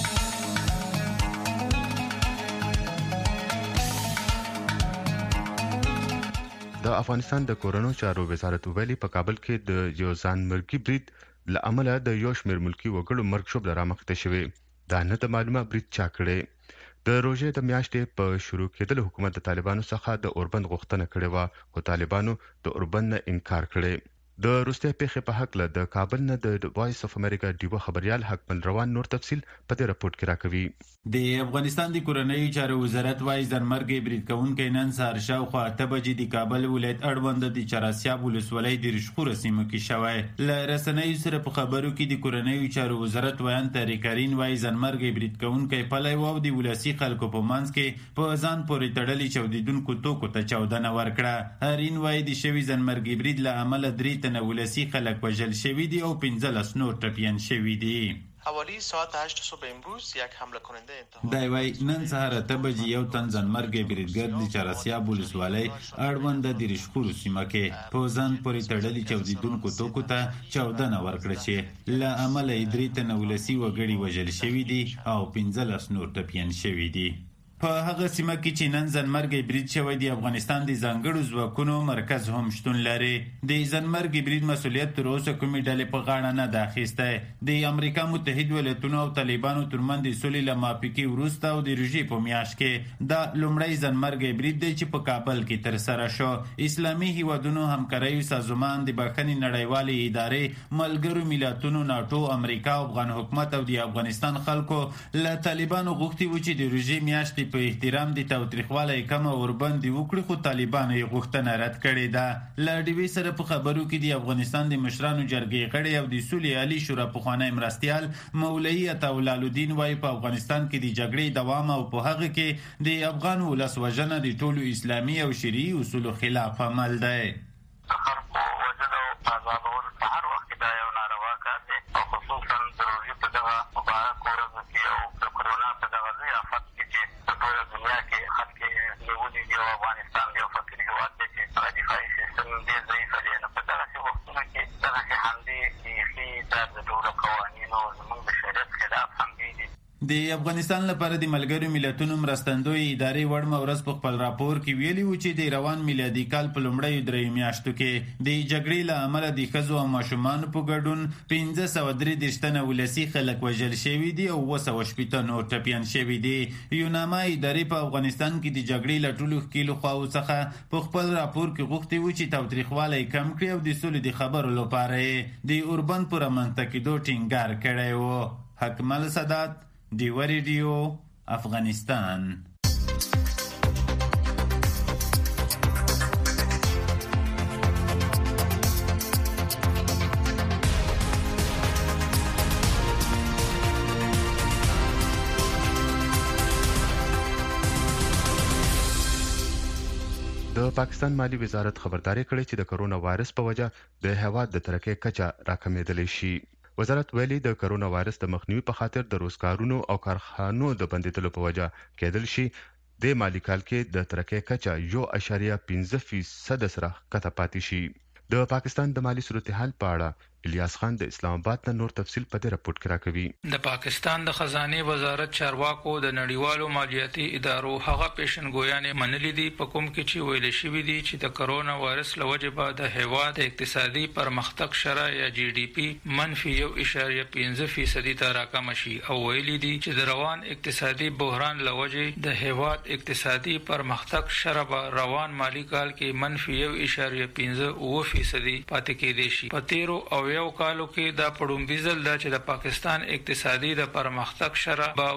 د افغانستان د کورونو چارو وزارت ویلي په کابل کې د یو ځانمرګي برید لامل د یو شمېر ملکی وګړو مرګ شوب لرامخته شوی. دا نه د معلومه برید چا کړي. د روزې د میاشتې په شروع کېدل حکومت د طالبانو څخه د اوربند غوښتنه کړې و، خو طالبانو د اوربند نه انکار کړی. د روسي پیښې په حق له د کابل نه د وایس اف امریکا ډیو خبريال حکمل روان نور تفصیل په دې راپورټ کې راکوي. د افغانستان د کورنۍ چارو وزارت وايي ځانمرګي برید کوونکي نن سهار شاوخوا 8 بجې د کابل ولایت اړوند د چراسیاب ولسوالۍ د رشخوره سیمه کې شوی. ل رسنۍ سره په خبرو کې د کورنۍ چارو وزارت ویان تاریکارین وايي ځانمرګي برید کوونکي په لای وو د ولسی خلکو په منځ کې په ځان پورې تړلې چودیدونکو توکو ته چاودنه ورکړه. هرین وايي د شوی ځانمرګي برید له عمل 3 تنه ولسی خلک وژل شوی دي او 15 نور ټپیان شوی دي. حوالی ساعت 8 صبح امروز یک حمله کننده انتحاری دایوای نن سهار 8 بجې یو تن ځانمرګي بریدګر د چراسیاب ولسوالۍ اړوند د رشخور سیمه کې په ځان پورې تړلې چودیدونکو توکو ته چاودنه ورکړه چې له عمله 3 تنه ولسی وګړي وژل شوی دي او 15 نور ټپیان شوی دي. په هغه سیمه کې چې نن ځانمرګي برید شوی دی افغانستان د ځانګړو ځواکونو مرکز هم شتون لري. د ځانمرګي برید مسؤلیت تر اوسه کومې ډلې په غاړه نه ده اخیستی. د امریکا متحد ایالاتونو او طالبانو ترمنځ د سولې له موافقې وروسته او د روژې په میاشت کې دا لومړی ځانمرګي برید دی چې په کابل کې ترسره شو. اسلامي هیوادونو همکاریو سازمان د بخښنې نړیوالې ادارې ملګرو ملتونو ناټو امریکا افغان حکومت او د افغانستان خلکو له طالبانو غوښتي و چې د روژې میاشتې په احترام د تاوتریخوالي کم اوربند وکړي، خو طالبانو یې غوښتنه رد کړې ده. له ډیوي سره په خبرو کې د افغانستان د مشرانو جرګې غړي او د سولې عالی شورا پخوانی مرستیال مولوي عطاءالله الدین وايي په افغانستان کې د جګړې دوام او په هغه کې د افغان ولس وژنه د ټولو اسلامي او شرعي اصولو خلاف عمل دی. د افغانستان لپاره د ملګرو ملتونو مرستندوی ادارې وړمه ورځ په خپل راپور کې ویلي و چې د روان میلادي کال په لومړیو 3 میاشتو کې د جګړې له امله د ښځو او ماشومانو په ګډون 1533 تنه ولسي خلک وژل شوي دي او 280 نور ټپیان شوي دي. یوناما ادارې په افغانستان کې د جګړې له ټولو ښکیلو خواو څخه په خپل راپور کې غوښتي و چې تاوتریخوالی کم کړي او د سولې د خبرو لپاره د اوربند په رامنځته کېدو ټینګار کړی و. حکمل سادات، ډیو ریډیو، افغانستان. د پاکستان مالی وزارت خبرداري کړې چې د کرونا وایرس په وجه د هیواد د ترقۍ کچه راکمېدلې شي. وزارت ویلي د کرونا وایرس د مخنیوي په خاطر د روزګارونو او کارخانو د بندیدلو په وجه کېدل شي د مالی کال کې د ترقۍ کچه 1.15% سره کته پاتې شي. د پاکستان د مالی صورتحال په اړه الیاس خان د اسلام آباد نه نور تفصیل په دې راپورټ کې راکوي. د پاکستان د خزانه وزارت چارواکو د نړیوالو مالیاتي ادارو هغه پیشنګویانې منلې دي په کوم کې چې ویل شوی دي چې د کرونا وایرس لوجه بعد د هیواد اقتصادي پرمختګ شرا یا جی ډي پی -1.15% ته راکم شي او ویلي دي چې د روان اقتصادي بحران لوجه د هیواد اقتصادي پرمختګ شرا روان مالی کال کې -1.15% پاتې کېدې شي. په تیرو او یو کالو کې دا پړومبیزل دا چې د پاکستان اقتصادي د پرمختګ شرا به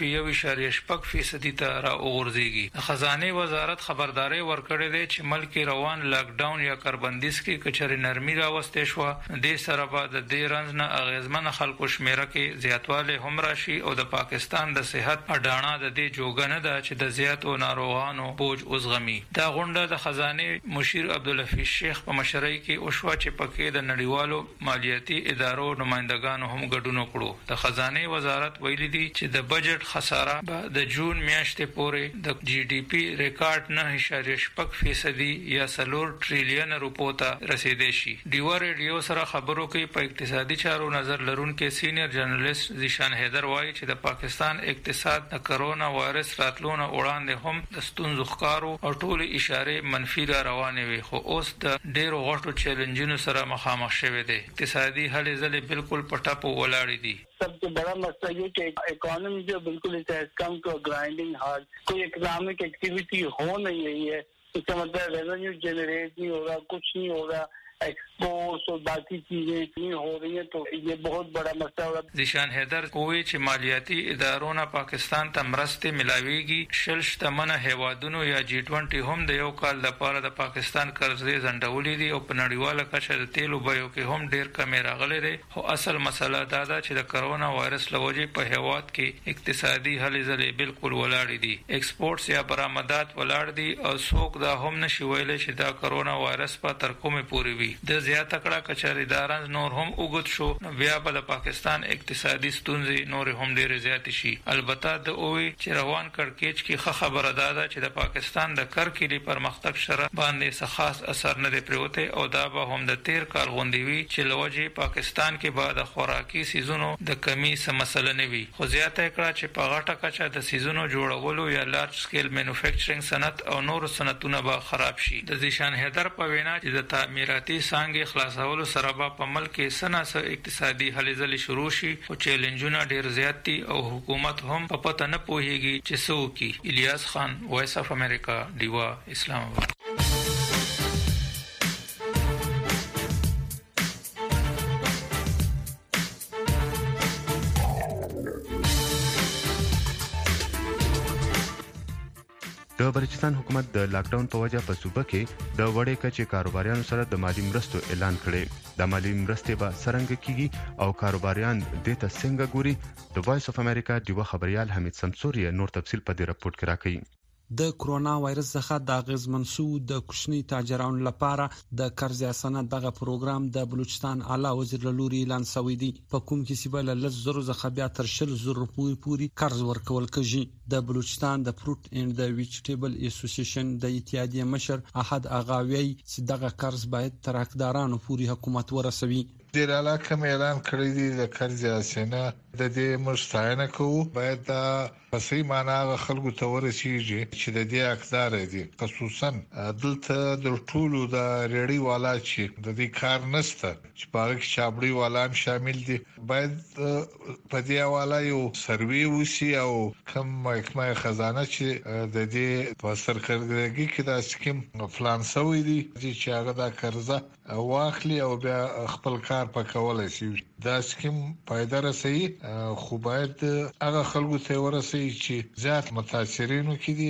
-1.6% ته راوغورځيږي. د خزانه وزارت خبرداري ورکړې ده چې ملک روان لاک ډاون یا کربندیز کې کچري نرمي راوستې شو. د سره بعد د رنځ نه اغیزمن خلکو شمیره کې زیاتواله هم راشي او د پاکستان د صحت اډانه د دې جوګنه ده چې د زیاتو ناروغانو بوج اوسغمي. دا غونډه د خزانه مشیر عبدالحفیظ شیخ په مشرۍ کې او شو چې پکې د نړیوالو مالیاتي ادارو نمائندگانو هم ګډون کړو. د خزانه وزارت ویلي دي چې د بجټ خساره به د جون میاشتې پورې د جی ډي پی ریکارډ 9.6% یا 4 ټریلیون روپو ته رسیدي شي. ډیو ریډیو سره خبرو کې په اقتصادي چارو نظر لرونکو سینیئر جرنالست زیشان حیدر وایي چې د پاکستان اقتصاد د کرونا وایرس راتلونه وړاندې هم د ستونزو ښکارو او ټول اشاره منفي را روانې وي خو اوس د ډیرو غټو چیلنجونو سره مخامخ شوی دی. اقتصادی حل زل بالکل پټاپو ولاړې دي. सबसे बड़ा मसला ये कि इकोनॉमी जो बिल्कुल इस कम को ग्राइंडिंग हार्ड कोई इकोनॉमिक एक्टिविटी हो नहीं रही है. इसका मतलब रेवेन्यू जनरेट नहीं होगा, कुछ नहीं होगा, एक्सपोर्ट्स और बाकी चीजें नहीं हो रही हैं, तो ये बहुत बड़ा मसला होगा. زیشان حیدر کوی چې مالیاتي ادارونه پاکستان ته مرسته ملاويږي. شلش تمنه هیوادونو یا جی 20 هم د یو کال لپاره د پاکستان قرضې زندولې دي او په نړیواله کچه د تیلو بیو کې هم ډیر کمی راغلي دي. خو اصل مسله دا ده چې د کرونا وایرس لوجه په هیواد کې اقتصادي هلې ځلې بالکل ولاړ دي. ایکسپورټس یا برآمدات ولاړ دي او څوک دا هم نشي ویلي چې دا کرونا وایرس په تر کومه پورې وي. د زیاته کړه کچاري داران نور هم وګت شو بیا په پاکستان اقتصادي ستونزې نور هم ډېر زیات شي. البته د اووي چې روان کړکېچ کې خبره ده چې د پاکستان د کرکلي پرمختګ شره باندې څه خاص اثر نه دی پروته او دا به هم د تیر کال غونډوي چې لوجه پاکستان کې بعد خوراکي سيزونو د کمی سم مسله نه وي. خو زیاته کړه چې په غاټه کچا د سيزونو جوړولو یا لارج سکیل مینوفیکچرینګ صنعت او نور صنعتونه به خراب شي. د زیشان حیدر په وینا چې د تعمیراتي څنګه خلاصولو سره په ملک کې سناسه اقتصادي هلې ځلې شروع شي او چیلنجونه ډیر زیات دي او حکومت هم په پته نه پوهیږي چې څه وکړي. الیاس خان، وایس اف امریکا، دیوا، اسلام آباد. د بلوچستان حکومت د لاک ډاون په وجه په صوبه کې د وړې کچې کاروباریانو سره د مالی مرستو اعلان کړي. د مالی مرستې به څنګه کیږي او کاروباریان د ته څنګه ګوري؟ د وایس اف امریکا دیو خبريال حمید سمسوري نور تفصیل په دې راپورټ کې راکړي. د کرونا وایرس څخه د اغیز منسوب د کوچني تاجرانو لپاره د قرض اسانه دغه پروګرام د بلوچستان اعلی وزیر لوري اعلان شوی دی. په کوم کې سیبل لزر څخه بیا تر 100,000 پورې قرض ورکول کېږي. د بلوچستان د فروټ اند د ویجیټیبل اسوسییشن د اتحادیه مشر احد اغاوی چې دغه قرض باید تر حقدارانو پورې حکومت ورسوي. ډیر علاقه اعلان کړی دی د قرض اسانه د دې مستعینه کوو باید په صحیح معنا خلکو ته ورسیږي چې د دې حقدار دي. خصوصا دلته د ټولو د ریډي والا چې د دې کار نشته چې په کې چابړي والا شامل دي باید په دې حواله یو سروي وسی او کوم محکمه خزانه چې د دې په سرکردګي کې د سکیم پلان سوی دی چې هغه د قرضه واخلي او بیا خپل کار پکولای شي. دا سکیم پایدار رسي خو باید هغه خلکو ته ورسي چې زیات متاثرینو کې دي.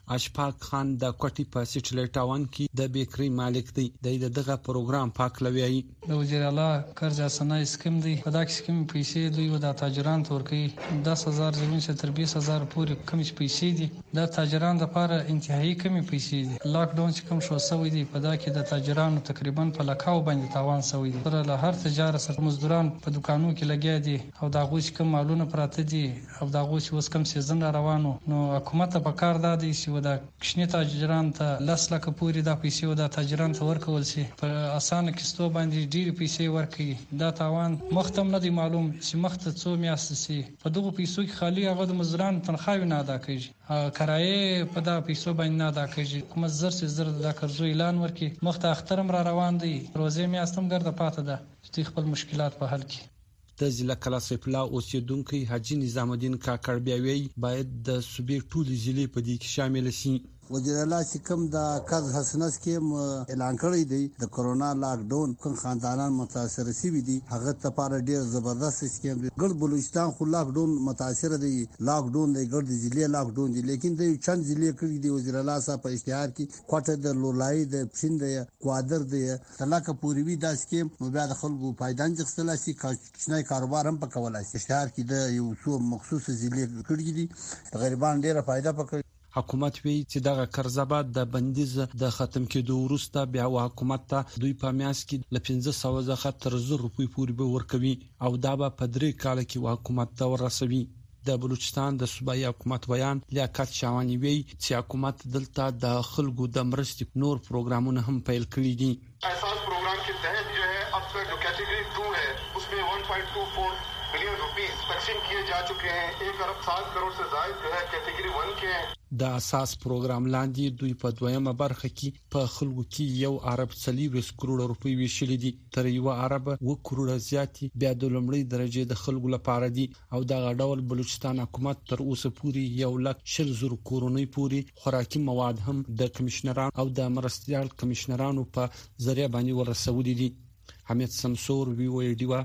اشفاق خان د کوټي په سټلټ ټاون کې د بیکری مالک دی دغه پروګرام پاک لوي د وزیر اعلی قرض اسانه اسکیم دی په دا سکیم پیسې دوی و د تاجران تورکي 10000 زمين څخه تر 20000 پورې کم پیسې دي د تاجران لپاره انتهایی کم پیسې دي لاک ډاون چې کوم شو سوي دي په دا کې د تاجرانو تقریبا په لکاو باندې تاوان سوي دي پر له هر تجارت سره مزدوران په دکانو کې لګیا دي او دا غوښ کوم مالونه پراته دي او دا غوښ اوس کوم سیزن روانو نو حکومت په کار دادي چې و د کښنی تاجران ته لس لک پورې دا پیسې و د تاجران ته ورکول شي په اسانه کیستو باندې ډېری پیسې ورکړي دا تاوان مختم نه دی معلوم چې مخته څو میاشتې سي په دغه پیسو کې خالي هغه د مزدوران تنخواوي نه ادا کیږي کرایه په دا پیسو باندې نه ادا کیږي کوم زر د قرضو اعلان ورکړي مخته اخترم را روان دي روزه میاشتم ګرځه پاته ده چې خپل مشکلات په حل کړي د ضلع کلاسفلا اوسیدونکو حاجی نظام الدین کاکړ بیاوی باید د صوبې ټولې ضلع په دې کې شامل شي وزیر اعلی چې کوم د کاز حسنس کې اعلان کړی دی د کورونا لاک ډاون کوم خاندانان متاثر شوي دي هغه ته لپاره ډیر زبردست سکیم دی ګرد بلوچستان خو لاک ډاون متاثر دی لاک ډاون دی ګرد ضلع لاک ډاون دی لیکن د چند ضلع کړي دی وزیر اعلی صاحب په اشتهار کې کوټه د لولای د پښین دی کوادر دی تلاکه پوروي د سکیم نو بیا د خلکو پایدان ځخصلا شي کښنای کاروبار هم پکولای شي اشتهار کې د یو څو مخصوص ضلع کړي دي غریبان ډیره فائدہ پکړي حکومت وی چې دغه قرضابات د بندیز د ختم کېدو وروسته بیا حکومت ته دوی په میاس کې ل 1500 څخه تر 1000 روپۍ پورې به ورکوي او دا به په 3 کال کې حکومت ته ورسوي د بلوچستان د صوبایي حکومت بیان لیاقت شاوانی وی چې حکومت دلته د خلکو د مرستې نور پروګرامونه هم پیل کړی دي احساس پروګرام के तहत जो है अब तक जो कैटेगरी 2 है उसमें 1.24 बिलियन रुपीस तकसीम किए जा चुके हैं 1 अरब 7 करोड़ से ज्यादा जो है कैटेगरी 1 के हैं د اساس پروګرام لاندې دوی په دویمه برخه کې په خلکو کې 1 ارب 30 کروڑ روپۍ ویشلې دي تر 1 ارب 1 کروڑ زیاتې بیا د لومړی درجه د خلکو لپاره دي او د غډول بلوچستان حکومت تر اوسه پورې 1,00,000 کورونی پورې خوراکي مواد هم د کمشنران او د مرستيال کمشنرانو په ذریعہ باندې ورسولي دي حمید سمسور وی او ډیوا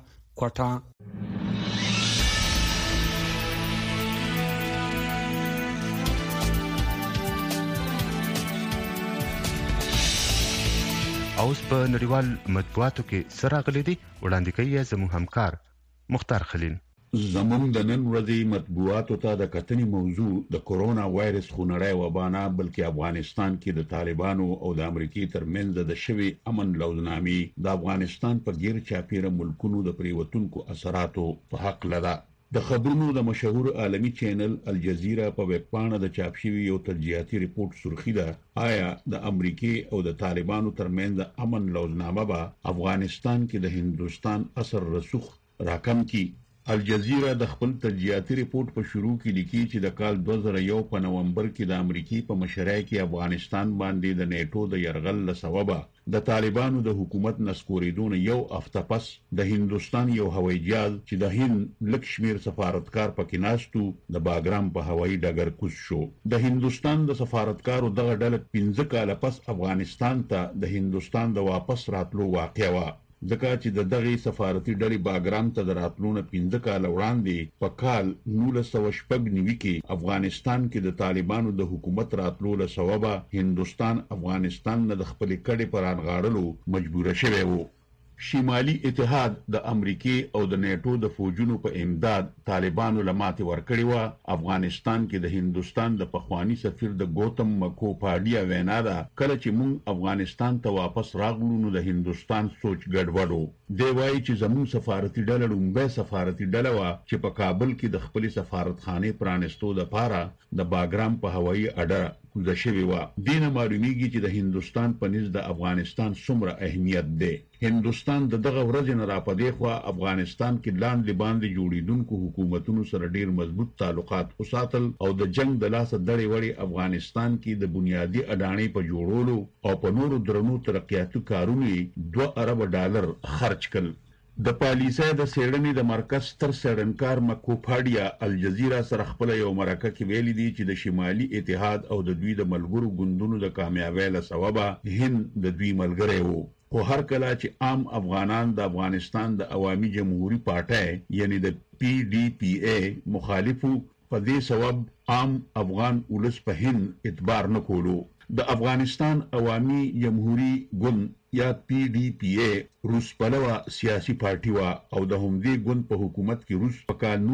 کوټا اوس په نړیوال مطبوعاتو کې سره غلي دي وړاندې کوي زموږ همکار مختار خلیل زموږ د نن ورځې مطبوعاتو ته د کتنې موضوع د کورونا وایرس خونړی وبا نه بلکې افغانستان کې د طالبانو او د امریکای ترمنځ د شوی امن لوزنامې د افغانستان په غیر چاپیره ملکونو د پریوتونکو اثراتو په حق لدا د خبرونو د مشهور عالمی چینل الجزیره په ویب پاڼه د چاپ شوی یو تجزیاتي ریپورت سرخی ده آیا د امریکای او د طالبانو ترمنځ امن لوزنامه به افغانستان کې د هندستان اثر رسوخ راکم کی الجزیره د خپل تجزیاتي ریپورت په شروع کې لیکي چې د کال 2001 په نومبر کې د امریکای په مشرۍ کې افغانستان باندې د نیټو د يرغل لسبب د طالبانو د حکومت نسکوریدون یو هفته پس د هندستان یو هوایي جهاز چې د هند لکشمیر سفارتکار پکې ناستو د باګرام په هوایي ډګر کوز شو د هندستان د سفارتکارو دغه ډله 15 کال پس افغانستان ته د هندستان د واپس راتلو واقعه وا ځکه چې د دغه سفارتي ډلې باګرام ته دراتلونه 15 کال وړاندې په کال 1990 کې افغانستان کې د طالبانو د حکومت راتلو له سببه هندستان افغانستان نه د خپل کډې پر انغاړلو مجبور شوی وو شمالي اتحاد د امریکای او د نیټو د فوجونو په امداد طالبانو لماتې ورکړې و افغانستان کې د هندستان د پخوانی سفیر د ګوتم مکوپاډیا وینا ده کله چې موږ افغانستان ته واپس راغلو نو د هندستان سوچ ګډوډو دی وایي چې زموږ سفارتي ډله لومبه سفارتي ډله وا چې په کابل کې د خپل سفارتخانه پرانستو د پاره د باګرام په هوایي اډه کوزه شوی و دینه معلومیږي چې د هندستان په نس د افغانستان څومره اهمیت دی هندستان دغه ورځ نه را پدې خو افغانستان کې لاندې باندې جوړیدونکو حکومتونو سره ډیر مضبوط تعلقات وساتل او د جنگ د لاس دړې وړې افغانستان کې د بنیادی اډانې په جوړولو او په نورو درنو ترقیاتي کارونو 2 ارب ډالر خرج کړل د پالیسۍ د سیړنې د مرکز تر سیړنکار مکوپاډیا الجزیره سره خپل یو مرکه کې ویلي دي چې د شمالي اتحاد او د دوی د ملګرو ګوندونو د کامیابی له سببه هند د دوی ملګری وو خو هر کله چې عام افغانان د افغانستان د عوامي جمهوریت پارټۍ یعنی د PDPA مخالفو په دې سبب عام افغان ولس په هند اعتبار نه کولو. د افغانستان عوامي جمهوریت ګوند یا PDPA روس پلوه سیاسي پارټي وا او د همدې ګوند په حکومت کې روس په کال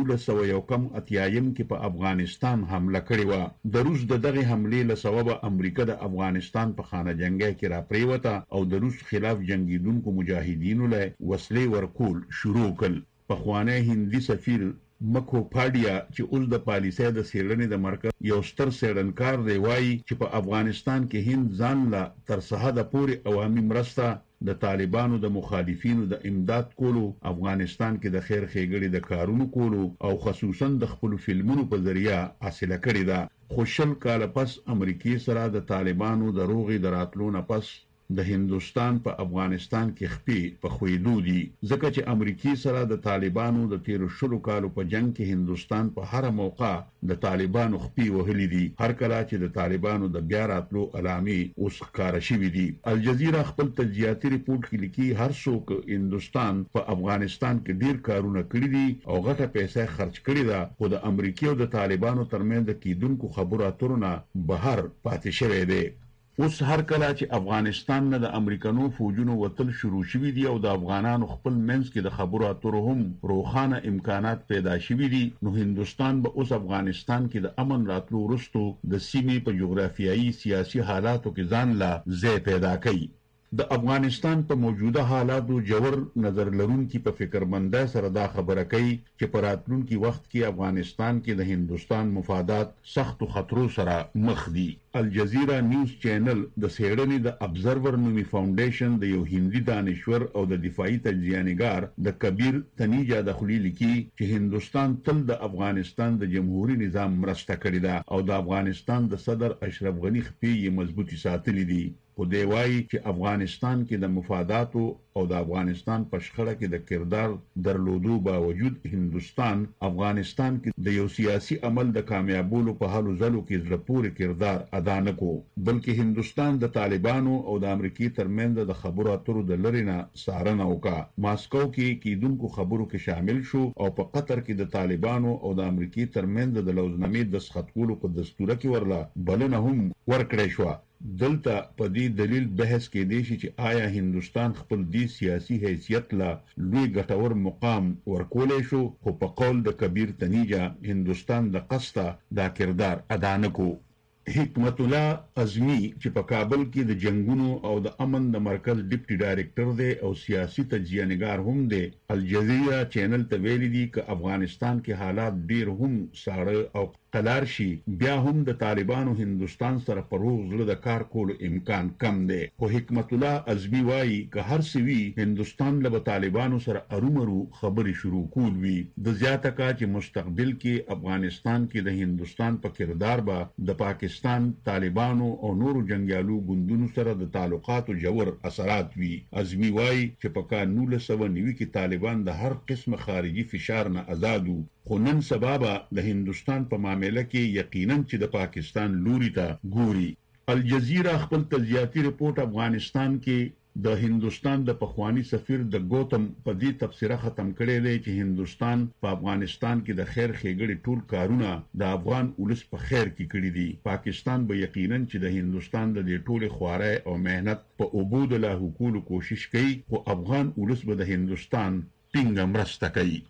1991 کې په افغانستان حمله کړې و. د روس د دغه حملې له سببه امریکا د افغانستان په خانه جنگي کې را پریوته او د روس خلاف جنگیدونکو مجاهدینو له وسلې ورکول شروع کړل. پخوانی هندي سفیر مکو پاډیا چې اوس د پالیسۍ د سیړنې د مرکز یو ستر سیړنکار دی وایي چې په افغانستان کې هند ځان لا تر سحده پورې عوامي مرسته د طالبانو د مخالفینو د امداد کولو، افغانستان کې د خیر ښېګړې د کارونو کولو او خصوصا د خپل فلمونو په ذریعہ حاصله کړې ده. خو شل کاله پس امریکای سره د طالبانو د روغې د راتلو نه پس د هندستان په افغانستان کې خپې په خویدو دي، ځکه چې امریکای سره د طالبانو د 13 کالو په جنگ کې هندستان په هر موقع د طالبانو خپې وهلي دي. هر کله چې د طالبانو د بیا راتلو علامې اوس ښکاره شوي دي. الجزیره خپل تجزیاتي ریپورت کې لیکي هر څوک هندستان په افغانستان کې ډیر کارونه کړي دي او غټه پیسې خرج کړي ده، خو د امریکای او د طالبانو ترمنځ د کیدونکو خبرو اترو نه بهر پاتې شوی دی. اوس هر کله چې افغانستان نه د امریکانو فوجونو وتل شروع شوي دي او د افغانانو خپل منځ کې د خبرو اترو هم روښانه امکانات پیدا شوي دي، نو هندستان به اوس افغانستان کې د امن راتلو وروسته د سیمې په جغرافیایي سیاسي حالاتو کې ځان لا ځای پیدا کوي. د افغانستان په موجوده حالاتو جوړ نظر لرونکي په فکرمندۍ سره دا خبره کوي چې په راتلونکي وخت کې افغانستان کې د هندستان مفادات سختو خطرو سره مخ دي. الجزیره نیوز چینل د سیړنې د ابزرور نومي فاونډیشن د یو هندي دانشور او د دفاعي تجزیه‌نګار د کبیر تنیجا دخلی لیکي چې هندستان تل د افغانستان د جمهوریت نظام مرسته کړې ده او د افغانستان د صدر اشرف غنی خپې یې مضبوطی ساتلې دي. خو دی وایي چې افغانستان کې د مفاداتو او د افغانستان په شخړه کې د کردار درلودو باوجود هندستان افغانستان کې د یو سیاسي عمل د کامیابولو په حالو ځلو کې زړه پورې کردار ادا نه کو، بلکې هندستان د طالبانو او د امریکای ترمنځ د خبرو اترو د لرې نه څارنه وکړه. ماسکو کې کیدونکو خبرو کې شامل شو او په قطر کې د طالبانو او د امریکای ترمنځ د لوزنامې د دستخط کولو په دستور کې ورله بلنه هم ورکړې شو. دلته په دې دلیل بحث کې دی چې آیا هندستان خپل دی سیاسي حیثیت لا لوی ګټور مقام ورکولای شو، خو په قول د کبیر تنیجا هندستان د قصده دا کردار ادا نه کو. حکمت الله ازمی چې په کابل کې د جنگونو او د امن د مرکز ډیپټي ډایریکټر دی او سیاسي تجزیه‌نګار هم دی، الجزیره چینل ته ویلي دي چې افغانستان کې حالات ډیر هم ساړه او قلار شي، بیا هم د طالبانو هندستان سره په روغ زړه د کار کولو امکان کم دی. خو حکمت الله ازمی وایي که هر څه وي هندستان له طالبانو سره ارومرو خبرې شروع کول وي. د زیاته کا چې مستقبل کې افغانستان کې د هندستان په کردار به د پاکستان، طالبانو او نورو جنگیالو ګوندونو سره د تعلقاتو جوړ اثرات وي. ازمی وایي چې په کال 1990 کې طالبان د هر قسم خارجي فشار نه آزاد وو، خو نن سبا د هندستان په معاملې کې یقینا چې د پاکستان لوري ته ګوري. الجزیره خپل تجزیاتي ریپورت افغانستان کې د هندستان د پخوانی سفیر د ګوتم په دې تفسیره ختم کړی دی چې هندستان په افغانستان کې د خیر ښېګړې ټول کارونه د افغان ولس په خیر کې کړي دي. پاکستان به یقینا چې د هندستان د دې ټولې خوارۍ او مهنت په اوبو د لاهو کولو کوشش کوي، خو افغان ولس به د هندستان ټینګه مرسته کوي.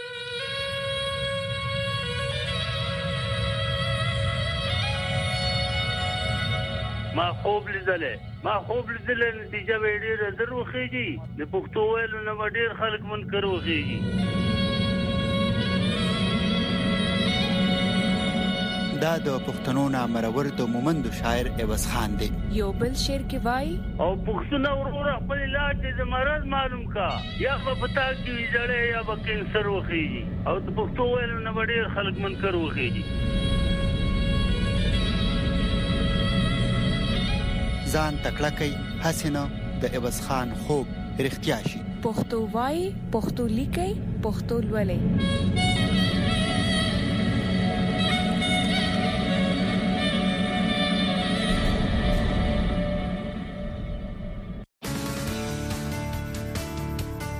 ما خوب لیدلې نتیجه به ډېره در وخېږي، د پښتو ویلو نه به ډېر خلک منکر وخېږي. دا د پښتنو نامرور د مومندو شاعر عوض خان دی. یو بل شعر کې وایي او پښتون ورور خپل علاج د مرض معلوم کا، یا په پتا کې ویجړې یا به کینسر وخېږي، او د پښتو ویلو نه به ډېر خلک منکر وخېږي. ځان تکړه کوي حسینه د عوض خان خوب رښتیا شي. پښتو وایي، پښتو لیکي، پښتو لولي.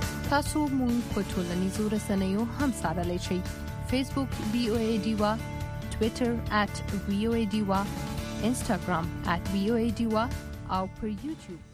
تاسو مونږ په ټولنیزو رسنیو هم سره لای شئ. فیسبوک BOA ډیوا، Twitter @VOA Diva, Instagram @VOA Diva او پر YouTube